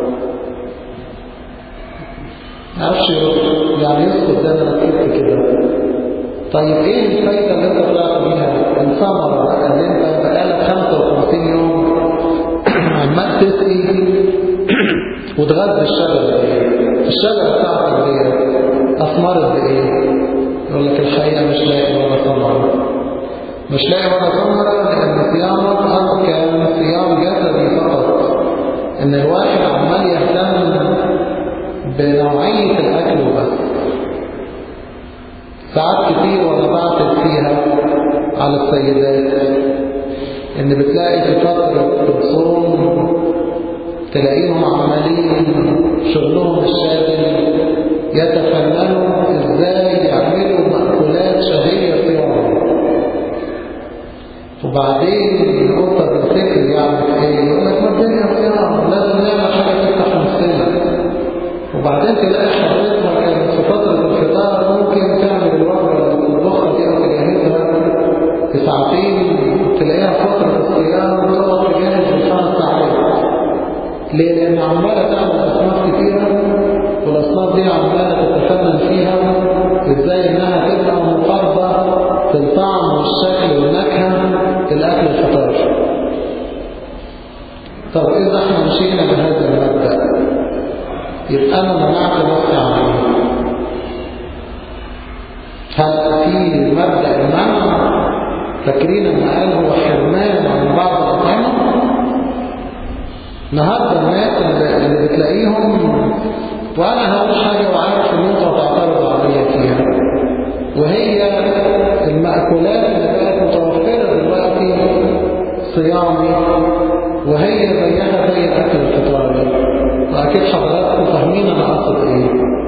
معرفش يعني يسقط ده أنا كتبت كده. طيب إيه الفايدة اللي أنت طلعت بيها؟ الثمرة بقى اللي أنت بقالك 55 يوم عمال تسقي وتغذي الشجرة بتاعتك دي أثمرت بإيه؟ يقول لك الحقيقة مش لاقي ولا ثمرة، مش لاقي ولا ثمرة لأن صيامك كان صيام جسدي فقط، إن الواحد عمال يهتم بنوعية الأكل وبس. ساعات كتير وأنا بعتب فيها على السيدات إن بتلاقي في فترة الصوم تلاقيهم عمالين شغلهم الشاغل يتفننوا وبعدين قلت بنفتكر يعني في ايه؟ يقول لك ما الدنيا صيام، لازم نعمل حاجة تفتح نفسنا. وبعدين تلاقي حضرتها كانت في فترة الفطار ممكن تعمل الوجبة اللي تطبخها دي أو تجهزها في ساعتين، تلاقيها في فترة الصيام تقعد تجهز في 5 ساعات. ليه؟ لأن عمالة تعمل أصناف كتيرة، والأصناف دي عمالة تتفنن فيها إزاي إنها تبقى مقاربة في الطعم والشكل والنكهة الأكل الفطار. طب إذا احنا مشينا بهذا المبدأ يبقى أنا منعت نفسي عنه. هل في مبدأ المنع فاكرين ان قال هو حرمان عن بعض الأطعمة؟ النهارده الناس اللي بتلاقيهم، وأنا هقول حاجة وعارف إن أنتوا هتعترضوا عليا فيها، وهي المأكولات اللي بقت متوفرة دلوقتي صيامي وهي زيها زي الأكل الفطاري. وأكيد حضراتكم فاهمين أنا أقصد إيه.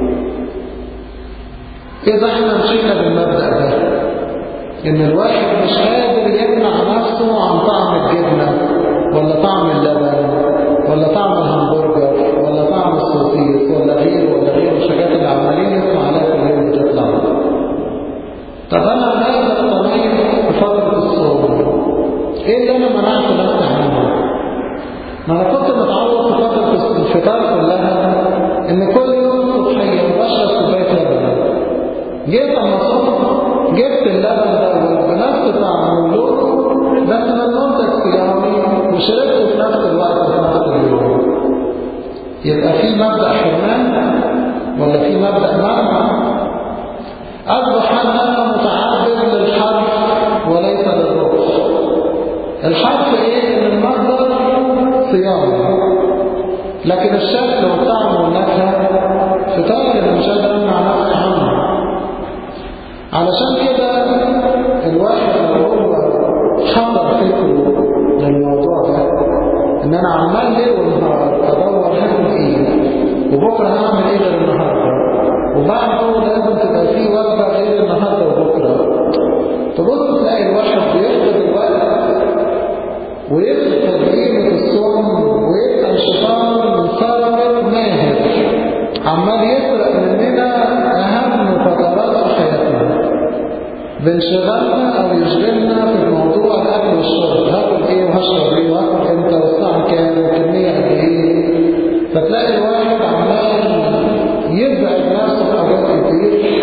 إذا إحنا مشينا بالمبدأ ده إن الواحد مش قادر يمنع نفسه عن طعم الجبنة ولا طعم اللبن ولا طعم الهمبرجر ولا طعم السوسيس ولا غيره الحاجات اللي عمالين يسمع عليها كل يوم بتطلع. طب أنا ماذا أستطيع في فترة الصوم؟ إيه اللي أنا منعت نفسي عنه؟ ما أنا كنت متعود في فترة الفطار كلها إن كل يوم صبحية بشرب كوباية لبن. جيت أما صوم جبت اللبن ده بنفس طعمه ولونه بس من منتج صيامي وشربته في نفس الوقت في نفس اليوم. يبقى في مبدأ حرمان ولا في مبدأ منع؟ أصبح أنا متعبد للحرف وليس للروح. الحرف إيه؟ إن المصدر صيامي، لكن الشكل والطعم والنكهة فطار اللي مش قادر أمنع نفسي عنه. علشان كده الواحد لو هو حضر فكره للموضوع ده ان انا عمال ليل ونهار ادور هعمل ايه وبكره هعمل ايه غير النهارده، وبعده لازم تبقى فيه وجبه غير النهارده وبكره. تبص تلاقي الواحد بيفقد الوقت ويفقد قيمه الصوم، ويبقى الشيطان صارت ماهر عمال يسرق مننا اهم فترات في حياتنا بانشغالنا او يشغلنا في موضوع الاكل والشرب. هاكل ايه وهشرب ايه وهاكل امتى والساعه كام وكميه قد ايه. فتلاقي الواحد عمال يبعد نفسه في حاجات كتير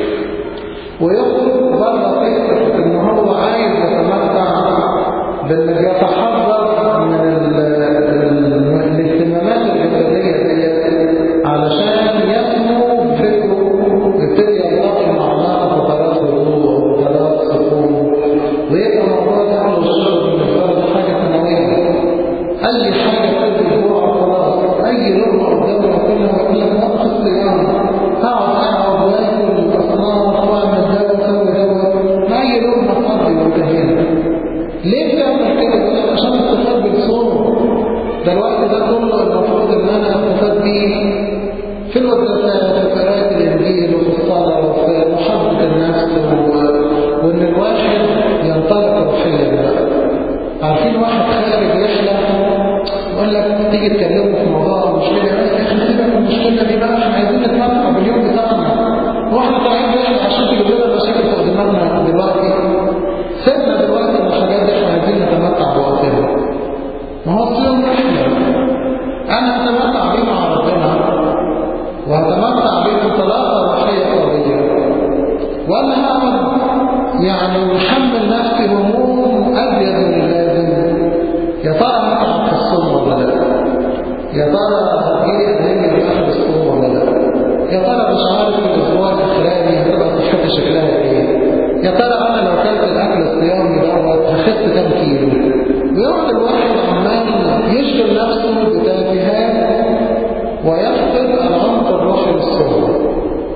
ويخرج بره فكره ان هو عايز يتمتع يتحرر من الاهتمامات الجسديه ديت علشان يسمو بفكره يبتدي يلتقي مع الله فترات هدوء وفترات سكون، ويبقى موضوع الاكل والشرب بالنسبه له حاجه ثانويه. اي حاجه تدي الجوع خلاص، اي لقمه قدامه كلها يقول لك وقت الصيام هقعد واكل الاصناف واعمل ده واسوي دوت، ما اي لقمه تقضي وانتهينا. ليه بتعمل كده؟ يقول لك عشان استفاد بالصوم. ده الوقت ده كله المفروض ان انا استفاد بيه في الوقفات وفي قراءة الإنجيل وفي الصلاة وفي محبة النفس وإن الواحد ينطلق روحيا بقى. عارفين واحد خارج رحلة يقول لك تيجي تكلمه في موضوع مشكلة يقول لك احنا سيبك من المشكلة دي بقى، احنا عايزين نتمتع باليوم بتاعنا. واحنا طالعين رحلة عشان تجيب لنا المشاكل فوق دماغنا دلوقتي. سيبنا دلوقتي الحاجات دي، احنا عايزين نتمتع بوقتنا. ما هو الصيام رحلة، أنا هتمتع بيه مع ربنا وهتمتع بانطلاقه روحيه قويه، وانا هقعد يعني محمل نفسي هموم ازيد من اللازم. يا ترى هتعب في الصوم ولا لا؟ يا ترى هتجيلي ادويه في اخر الصوم ولا لا؟ يا ترى مش عارف في الاسبوع الاخراني هتبقى صحتي شكلها ايه؟ يا ترى انا لو اكلت الاكل الصيامي دوت هخس كام كيلو؟ ويقعد الواحد عمال يشغل نفسه بتافهات ويفقد العمق الروحي للصوم.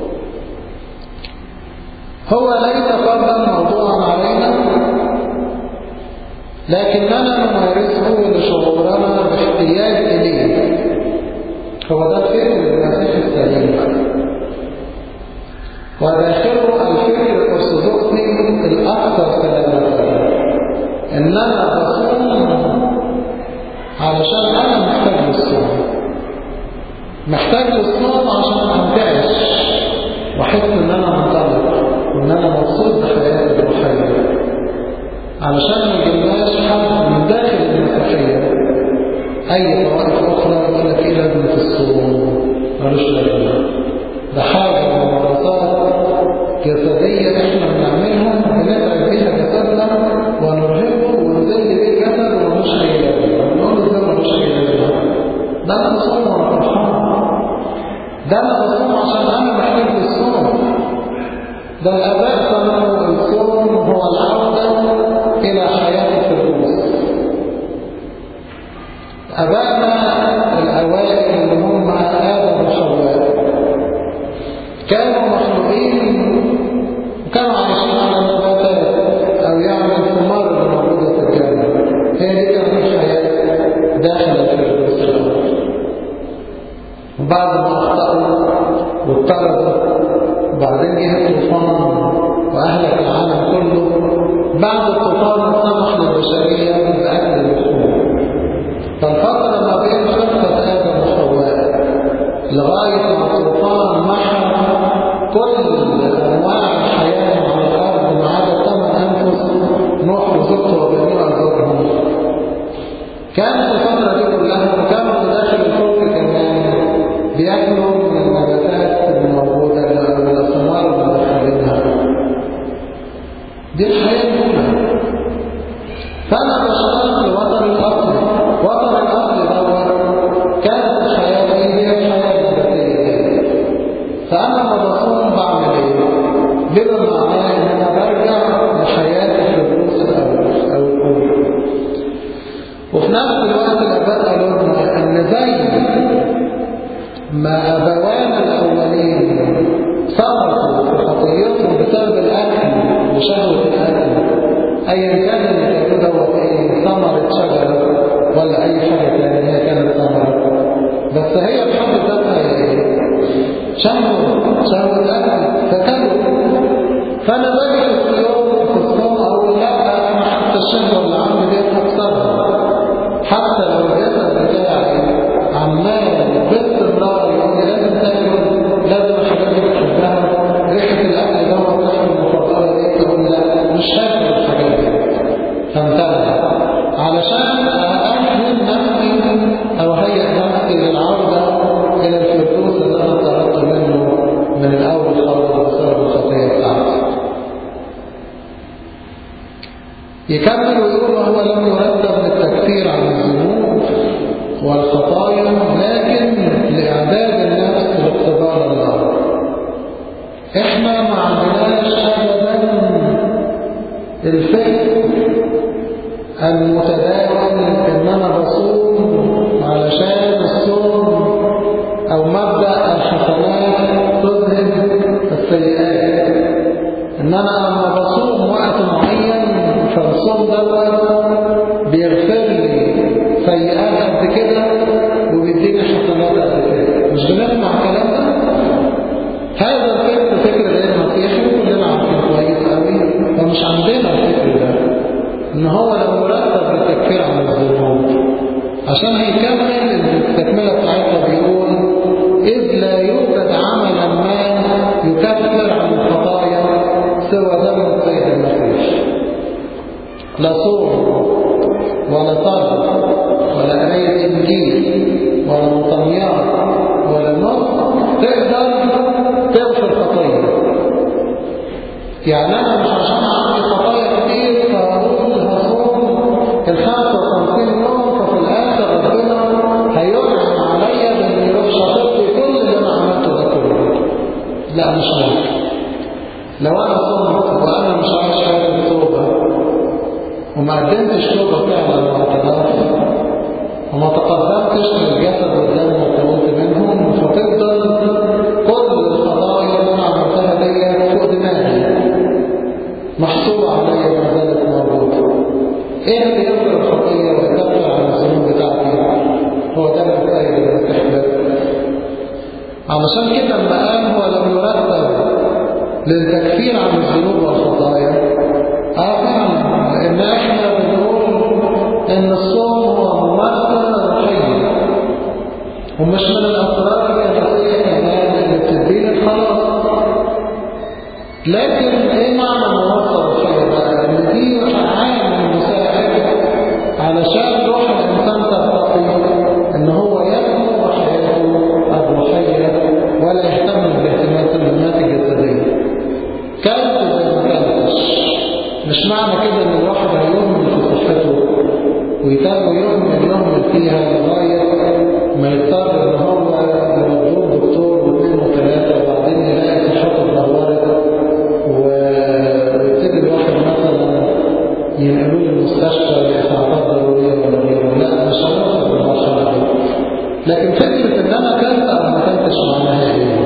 هو ليس فرضا موضوعا علينا، لكننا نمارسه لشعورنا باحتياج اليه. هو ده الفكر المسيحي السليم، وداخله الفكر الارثوذكسي الاكثر سلامه. إن أنا بصوم علشان أنا محتاج للصوم، محتاج للصوم عشان أنتعش وأحس إن أنا منطلق وإن أنا مبسوط بحياتي الروحية، علشان ما يجيلناش حد من داخل المسيحية أي طوائف أخرى يقول لك إيه لازم في الصوم، ملوش لازمة، ده حاجة من ممارسات جسدية إحنا بنعملها بنتعب بيها جسدنا ونرهبه ونزل بيه جسد وملوش أي لازمة، نقول إزاي ملوش أي لازمة؟ ده أنا بصوم وأنا فرحان، ده أنا بصوم عشان أنا محتاج للصوم. ده الآباء كانوا الصوم هو العودة إلى حياة الفردوس. أبائنا الأوائل اللي هم آدم وحواء كانوا مخلوقين وكانوا عايشين على النباتات أو يعني الثمار اللي موجودة في الجنة، هي دي كانت الحياة داخل الفردوس الأول. وبعد ما أخطأوا واضطربوا وبعدين جه الطوفان وأهلك العالم كله، بعد الطوفان سمح للبشرية بأكل اللحوم. فالفترة ما بين خلقة آدم وحواء لغاية ما الطوفان محى كل أنواع الحياة على الأرض ما عدا 8 أنفس، نوح وزوجته وبنوه أزواجهم. كانت الفترة دي كلها كانوا داخل الفلك كمان بياكلوا من النباتات الموجودة من الثمار اللي داخلينها. دي الحياة الأولى. فأنا بشتغل لوطن الأصل، وطن الأصل دوت كانت الحياة دي هي الحياة النباتية. فأنا لما بصوم بعمل إيه؟ بما معناه إن أنا برجع لحياة الفردوس الأول أو الأولى. وفي نفس الوقت الآباء قالوا لنا إن زي ما أبوانا الأولين سقطوا في خطيتهم بسبب الأكل وشهوة الأكل، أيا كان اللي كانوا دوت إيه، ثمرة شجرة ولا أي حاجة تانية، هي كانت ثمرة بس هي بحد ذاتها إيه؟ شهوة أكل فكلوا. فأنا باجي في اليوم في الصوم أقول لا، أنا حتى الشهوة اللي عندي دي هكسرها، حتى لو الجسد بتاعي عمال باستمرار يقول لي لازم تاكل، لازم الحاجات دي بتحبها، ريحة الأكل دوت ريحة المفضلة دي، تقول لا مش هاكل الحاجات دي، فامتنع علشان أهل نفسي أو هيئ نفسي للعودة إلى الفردوس اللي أنا طردت منه من الأول خالص بسبب الخطية بتاعتي. يكمل ويقول وهو لم يرتب للتكفير عن الذنوب والخطايا لكن لإعداد النفس لاختبار الله. إحنا ما عندناش أبدا الفكر المتداول إن أنا بصوم علشان الصوم أو مبدأ الحسنات تذهب السيئات، إن أنا لما بصوم وقت معين فالصوم دوت بيغفر لي سيئات قد كده وبيديني حسنات قد كده. مش بنسمع الكلام ده؟ هذا الفكر فكر غير مسيحي وكلنا عارفين كويس قوي، فمش عندنا الفكر ده ان هو لو مرتب للتكفير عن الذنوب. عشان هيكمل التكمله بتاعتها بيقول اذ لا يوجد عملا ما يكفر عن الخطايا سوى دم السيد المسيح. لا صوم ولا صلاة ولا قراية إنجيل ولا مطميات ولا نص تقدر تغفر خطية. يعني أنا مش عشان عندي خطايا كتير فأقول هصوم 55 يوم ففي الآخر ربنا هينعم عليا بأن يروح شاطرتي كل اللي أنا عملته ده كله. لا مش ممكن. لو أنا صمت وأنا مش عايش حياة التوبة وما قدمتش توبة فعلا واعتراف وما تقدمتش للجسد والدم وتموت منهم، فتفضل كل الخطايا اللي انا عملتها دي فوق دماغي محسوبة عليا ما زالت موجودة. ايه اللي يغفر الخطية ويكفر عن الذنوب بتاعتي؟ هو دم السيد المسيح بس. علشان كده لما قال هو لم يرتب للتكفير عن الذنوب والخطايا فعلا، لان احنا بنقول ان الصوم هو ممارسة روحية ومش من الاسرار الاساسية كمان اللي بتديني الخلاص. لكن ايه معنى الممارسة الروحية بقى؟ ان دي عامل مساعد علشان روح الانسان ترتقي، ان هو يبني حياته الروحية ولا يهتم بالاهتمامات الجسدية. كلت زي ما كلتش، مش معنى كده ان الواحد هيهمل في صحته ويهمل فيها لغاية ما يضطر ان هو يودوه دكتور واثنين وثلاثة وبعدين يلاقي صحته اتدهورت ويبتدي الواحد مثلا ينقلوه للمستشفى لإسعافات ضرورية ولا غيره. لا، مش هنوصل بالمرحلة دي. لكن فكرة ان انا كلت او ما كلتش معناها ايه؟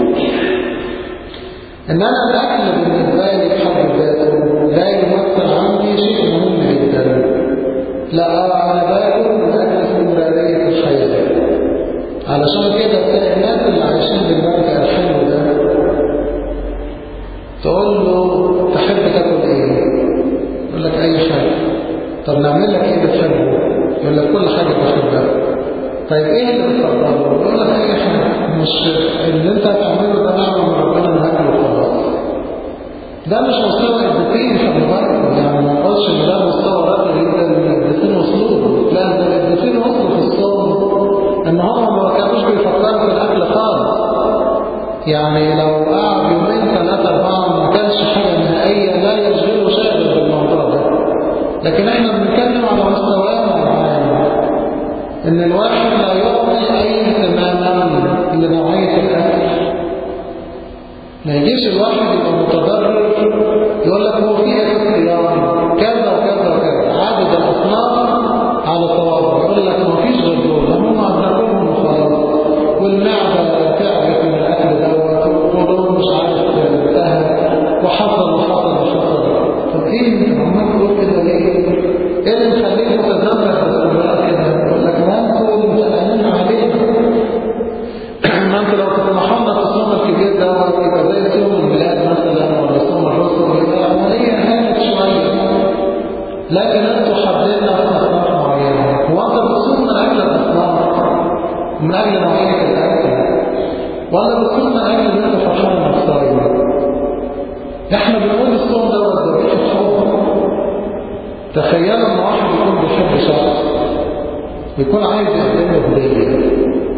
ان انا الاكل بالنسبة لي بحد ذاته لا يمثل عندي شيء مهم جدا. لا، انا باكل من اجل استمرارية الحياة. علشان كده تلاقي الناس اللي عايشين بالبرجع الحلو ده تقول له تحب تاكل ايه؟ يقول لك اي حاجة. طب نعمل لك ايه بتحبه؟ يقول لك كل حاجة بحبها. طيب ايه اللي بتفضله؟ يقول لك اي حاجة. مش اللي انت هتعمله ده نعمة من ربنا ناكله وخلاص. ده مش مستوى الدين في المغرب، يعني ما نقولش ان ده مستوى راقي جدا من الدين وصلوه. لا، ده الدين وصلوا في الصوم ان هم ما كانوش بيفكروا في الاكل خالص. يعني لو قعد يومين 3 4 ما كانش حاجة نهائية لا يشغله شيء بالموضوع ده. لكن احنا بنتكلم على مستوانا العام ان الواحد لا يعطي اي اهتماما لنوعية الاكل. ما يجيش الواحد يبقى متضرر يقول لك هو في ايه في الصيام كذا وكذا وكذا، عابد الاصنام على صواب، يقول لك ما فيش غير دول، هم بناكلهم وخلاص، والمعده تعبت من الاكل دوت والقولون مش عارف انتهى وحصل. طب ايه انت عمال تقول كده ليه؟ ايه اللي مخليك متذمر باستمرار كده؟ يقول لك ما انتوا متأمنين علينا. ما انت لو تسمحونا في الصوم الكبير دوت يبقى زي صوم الميلاد مثلا ولا صوم الرسل، يبقى العمليه هانت شويه. لكن انتوا حددنا في اصناف معينه، هو انت بتصوم من اجل الاصناف من اجل نوعيه الاكل ولا بتصوم من اجل ان انت فرحان انك صايم؟ احنا بنقول الصوم دوت ذبيحه حب. تخيلوا ان واحد يكون بيحب شخص ويكون عايز يقدم له هديه،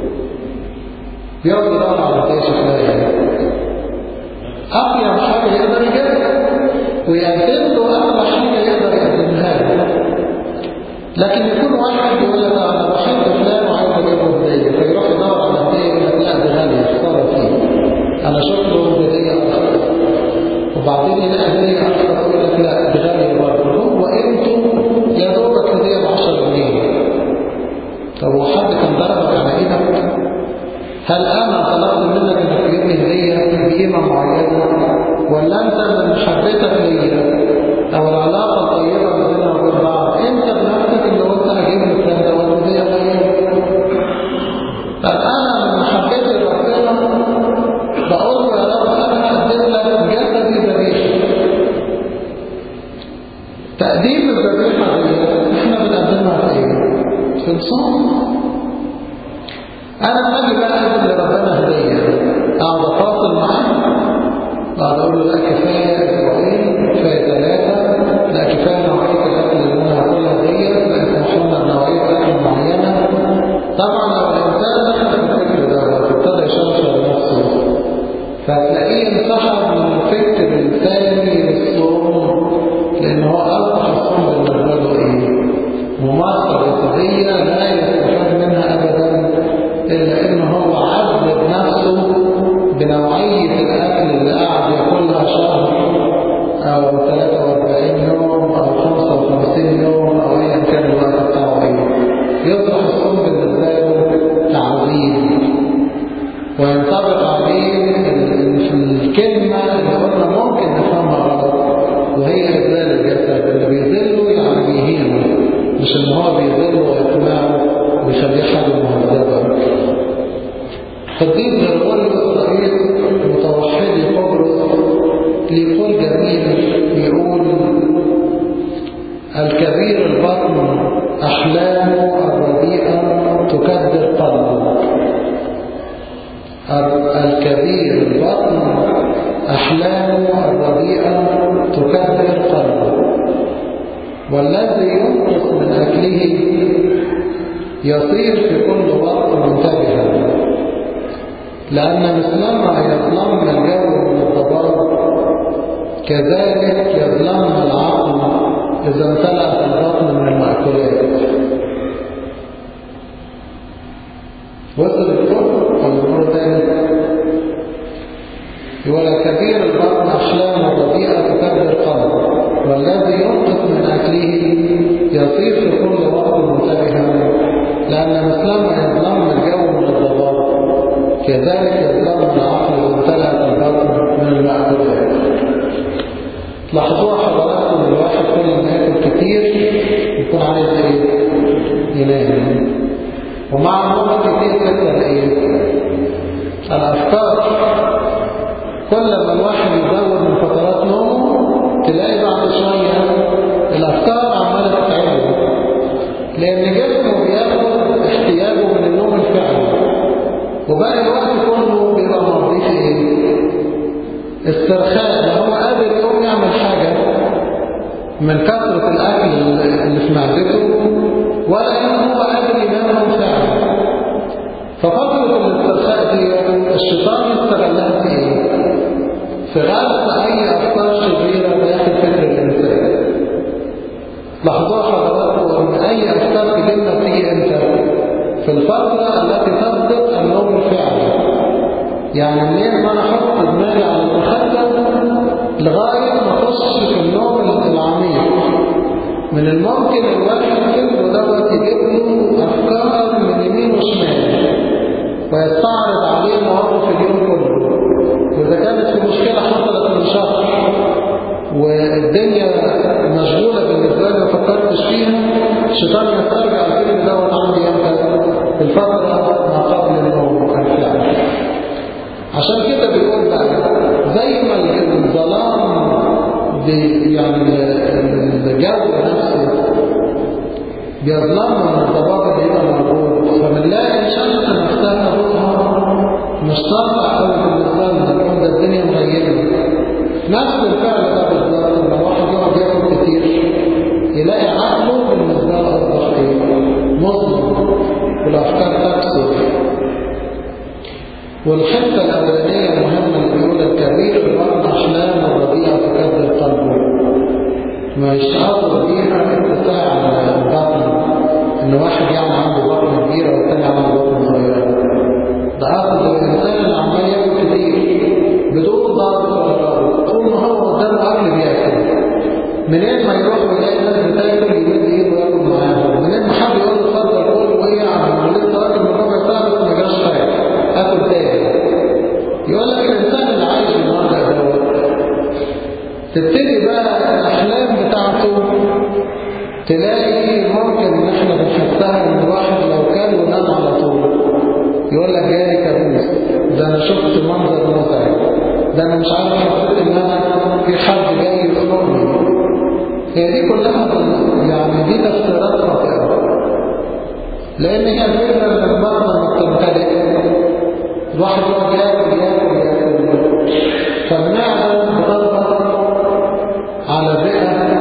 بيقعد يدور على هديه شكلها ايه؟ اقيم حاجه يقدر يجيبها ويقدم له اغلى حاجه يقدر يقدمها له. لكن يكون واحد يقول لك انا بحب فلان وعايز اجيب له هديه، فيروح يدور على هديه يقول لك لا دي غاليه خساره فيه، انا شفت له هديه ارخص، وبعدين يلاقي هديه ارخص يقول لك لا دي غاليه برضه، هو قيمته يا دوبك هديه ب 10 جنيه. طب وحد كان ضربك على ايدك؟ هل انا طلبت منك انك تجيب لي هديه بقيمه معينه، ولا انت من محبتك ليا او العلاقه الطيبه بيننا وبين بعض انت بنفسك اللي قلت هجيب لي الكلام ده والهديه قليله؟ طب انا من محبتي لربنا بقول له يا رب انا هقدم لك جسدي ذبيحه. تقديم الذبيحه دي احنا بنقدمها في ايه؟ في الصوم. انا لما اجي بقى اقدم لربنا هديه اقعد افاصل معاه اقعد اقول له لا كفايه اسبوعين، كفايه 3، لا كفايه نوعيه الاكل اللي انا هاكلها ديت، لا سامحونا بنوعيه اكل معينه. طبعا لو الانسان دخل في الفكر ده وابتدى يشوشر نفسه فهتلاقيه انسحب من الفكر الثاني للصوم، لان هو اصبح الصوم بالنسبه له ايه؟ ممارسه جسديه لا يستفاد منها ابدا، إلا إنه هو عذب نفسه بنوعية الأكل اللي قاعد ياكلها شهر أو 43 يوم أو 55 يوم أو أيا كان الوقت بتاعه إيه. يصبح الصوم بالنسبة له تعذيب، وينطبق عليه في الكلمة اللي قلنا ممكن نفهمها غلط، وهي إذلال الجسد. اللي بيذله يعني بيهينه، مش إن هو بيذله ويقنعه ويخليه حاجة مهذبة. قديس غرغوريوس الصغير متوحدي قبرص ليقول جميل، يقول الكبير البطن أحلام تكدر قلبه. الكبير البطن أحلامه الرديئة تكدر قلبه، والذي ينقص من أكله يصير في كل وقت منتبها، لأن مثلما يظلم الجو من الضباب كذلك يظلم العقل إذا امتلأت البطن من المأكولات. وصل الفرق والمرة تاني يقول كبير البطن أحلام الرديئة تكدر قلبه، والذي ينقص من أكله يصير في كل وقت منتبها، لأن مثلما يظلم الجو من الضباب كذلك يظلم العقل إذا امتلأت البطن من المأكولات. لاحظوها حضراتكم، الواحد كل ما ياكل كتير يكون عايز ينام، ومع النوم كتير تكتر الأفكار. كل ما الواحد يزود من فترات نومه تلاقي بعد شوية الأفكار عمالة تتعبه، لأن جسمه بياخد احتياجه من النوم الفعلي، وبقى الوقت كله بيبقى مرضي في استرخاء. لا هو قادر يقوم يعمل حاجة من كثرة الأكل اللي في معدته، ولا إنه هو قادر ينام فعلا. ففترة الاسترخاء دي الشيطان يستغلها في غرس أي أفكار شريرة داخل فكر الإنسان. لاحظوها حضراتكم إن أي أفكار تجينا تيجي إمتى؟ في الفترة التي تسبق النوم الفعلي. يعني منين ما أنا أحط دماغي على المخدة لغاية ما أخش في النوم العميق، من الممكن الواحد فكره دوت يجيب له أفكار من يمين وشمال ويستعرض عليه مواقف اليوم كله. وإذا كانت في مشكلة حصلت من شهر والدنيا مشغولة بالنسبة لي ما فكرتش فيها، الشيطان يسترجع الفكر دوت عندي امتى؟ الفترة ما قبل النوم الفعلي. عشان كده بيقول بقى زي ما الظلام يعني الجو نفسه بيظلم من الضباب اللي هنا موجود، فبنلاقي الشمس نفسها ضوءها مش طالع قوي بالنسبه لنا، نقول ده الدنيا مغيبه. نفس الفعل ده بالظبط لما واحد يقعد ياكل كتير يلاقي عقله بالنسبه له اصبح مظلم والافكار تكسر. والحته الاولانيه المهمه اللي بيقول الكبير البطن احلام الرديئه تكدر قلبه، مش قصد بيها اتساع البطن ان واحد يعني عنده بطن كبيره والتاني عنده بطن صغيره. ده قصد الانسان اللي عمال ياكل كتير بدون ضابط ولا ضابط، طول ما هو قدامه اكل بياكل، منين ما يروح ويلاقي ناس بتاكل يمد ايده وياكل معاهم، منين ما حد يقول له اتفضل كل وايه يعني لسه واكل من ربع ساعه بس ما جاش حاجه اكل تاني. يقول لك الانسان اللي عايش النهارده دوت تبتدي بقى الاحلام بتاعته تلاقي ممكن ان احنا بنحسها ان الواحد لو كان ونام على طول يقول لك جالي كابوس، ده انا شفت منظر مزعج، ده انا مش عارف حسيت ان انا في حد جاي يخنقني. هي دي كلها يعني دي تفسيرات خاطئه، لان هي الفكره ان البطن لما بتمتلئ الواحد يقعد ياكل فالمعده بتضغط على الرئه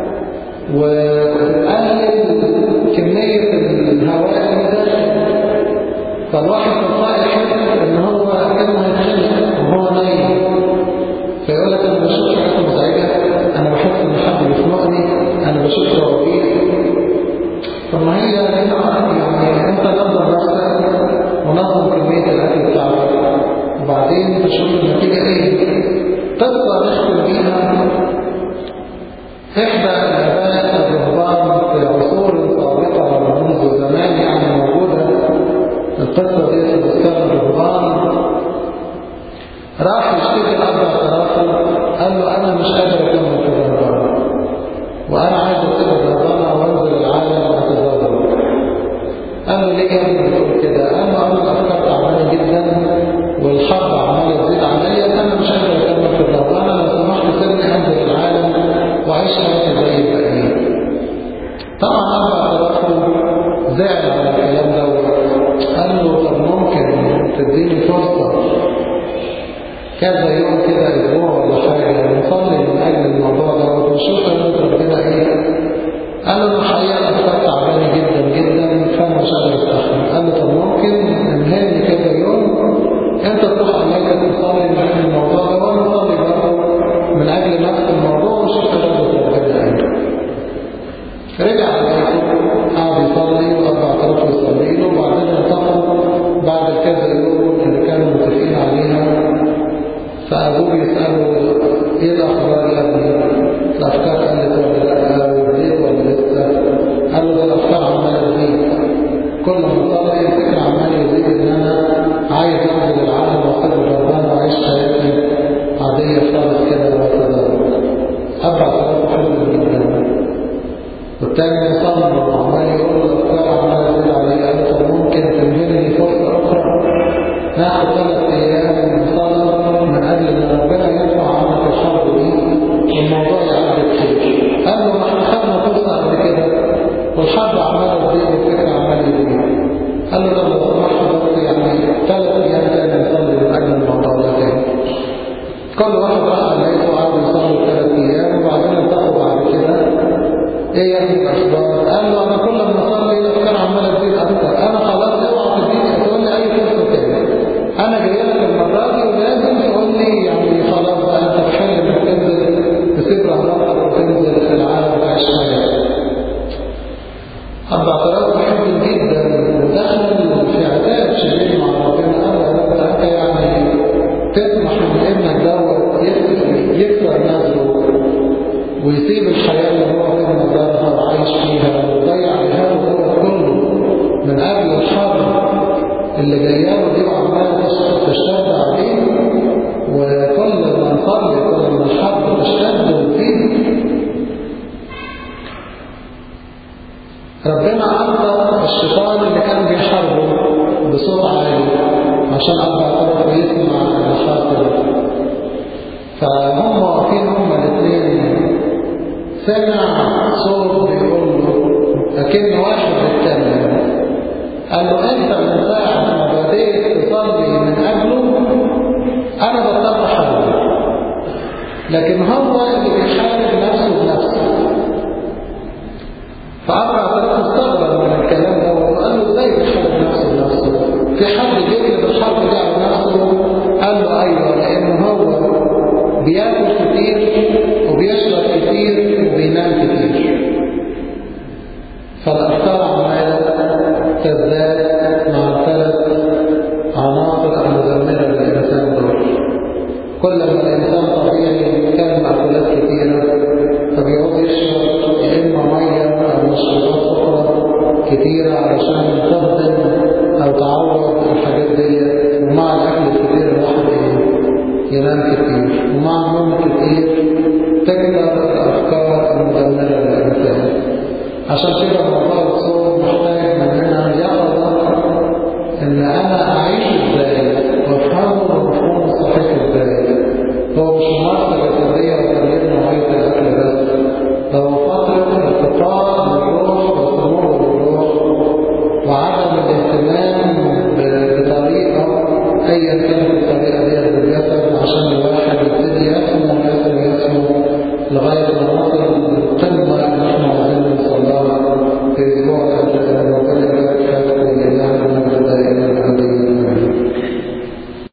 وتقلل كميه الهواء اللي داخل، فالواحد تلقائي يحس ان هو كانه هيتخنق وهو نايم، فيقول لك انا بشوف حاجات مزعجه، انا بحس ان حد بيخنقني، انا بشوف توابير. طب ما هي يعني انت نظم نفسك ونظم كميه الاكل بتاعتك وبعدين تشوف النتيجه ايه. قصه نختم بيها إحدى الآباء الرهبان في عصور سابقة منذ زمان يعني موجودة القصة دي في بستان الرهبان. راح يشتكي الأب اعترافه، قال له أنا مش قادر أكمل في الرهبان وأنا عايز أسيب الرهبان وأنزل العالم وأتزوج. قال له ليه يا ابني بتقول كده؟ قال له أنا الأفكار تعبانة جدا والحرب عمالة تزيد عليا، أنا مش قادر أكمل في الرهبان، لو سمحت سيبني أنزل العالم وعيش حياتي زي الباقيين. طبعا أبا اعترافه زعل على الكلام ده كذا يوم كده اسبوع ولا حاجه نصلي من اجل الموضوع ده ونشوف ربنا ايه. قال له انا الحقيقه الافكار تعبانه جدا جدا فانا مش قادر استحمل. قال له طب ممكن ننهي كذا يوم انت تروح امريكا تصلي من اجل الموضوع ده وانا اصلي برضه من اجل نفس الموضوع ونشوف ربنا ايه. رجع على قعد يصلي واربع طرف يصلي له وبعدين انتقل بعد كذا يوم اللي كانوا متفقين عليها. فابوه يساله ايه الاخبار يا ابني؟ الافكار قلت ولا لا؟ وزيد ولا لسه؟ قال له ده الافكار عماله تزيد، كل ما صلي الفكر عمال يزيد ان انا عايز انزل العالم واخد ربنا واعيش حياتي عاديه خالص كده واتدرج. اربع طرف حلو جدا. والتاني يصلي وعمال يقول له الافكار عماله تزيد عليه. قال له طب ممكن تنزلني فرصه اخرى ناخد 3 ايام نصلي من اجل ان ربنا يرفع عنك الحرب دي والموضوع يعدي بخير. قال له ما احنا خدنا فرصه قبل كده والحرب عماله تزيد والفكر عمال يزيد. قال له طب لو سمحت بس يعني 3 ايام تاني نصلي من اجل الموضوع ده تاني. كل واحد راح على بيته وقعد يصلي 3 ايام وبعدين انتقوا بعد كده ايه يا ابني الاخبار؟ قال له انا كل ما اصلي الافكار عماله تزيد اكتر. انا خلاص اوعى تديني تقول لي اي فرصه تاني. انا جاي لك المره دي ولازم تقول لي يعني خلاص بقى انت تحل انك تنزل تسيب رهبتك وتنزل في العالم وتعيش حياتك. ابو اعتراف محب جدا ودخل في عتاب شديد مع ربنا. قال له انت يعني تسمح ان ابنك دوت يكسر نفسه ويسيب الحياه اللي هو كان مدارها وعايش فيها ويضيع جهاده دوت كله من اجل الحرب اللي جاياله دي وعماله تشتد عليه، وكل ما نصلي كل ما الحرب تشتد وتزيد. ربنا عرض الشيطان اللي كان بيحاربه بصوت عالي عشان اربع طرف يسمع الحرب. فهم واقفين هما الاثنين، سمع صوت بيقول له اكن واحد بيتكلم. قال له انت من ساعه ما بديت تصلي من اجله انا بطلت حرب، لكن هو اللي بيحارب نفسه بنفسه. فأربع طرف استغرب من الكلام ده وقال له ازاي بيحارب نفسه بنفسه؟ في حد بيجلب الحرب دي على نفسه؟ قال له ايوه، لان هو بياكل كتير وبيشرب كتير وبينام كتير. فالافكار عماله تزداد مع ال3 عناصر المدمره للانسان دول. كل ما الانسان طبيعي كان مأكولات كتيره فبيقعد يشرب يا اما ميه او مشروبات اخرى كتيره علشان تهضم او تعوض الحاجات دي، ومع الاكل الكتير الواحد ينام كتير، ومع النوم كتير تكبر الافكار المدمره للانسان. عشان كده موضوع الصوم محتاج مننا يقظه ان انا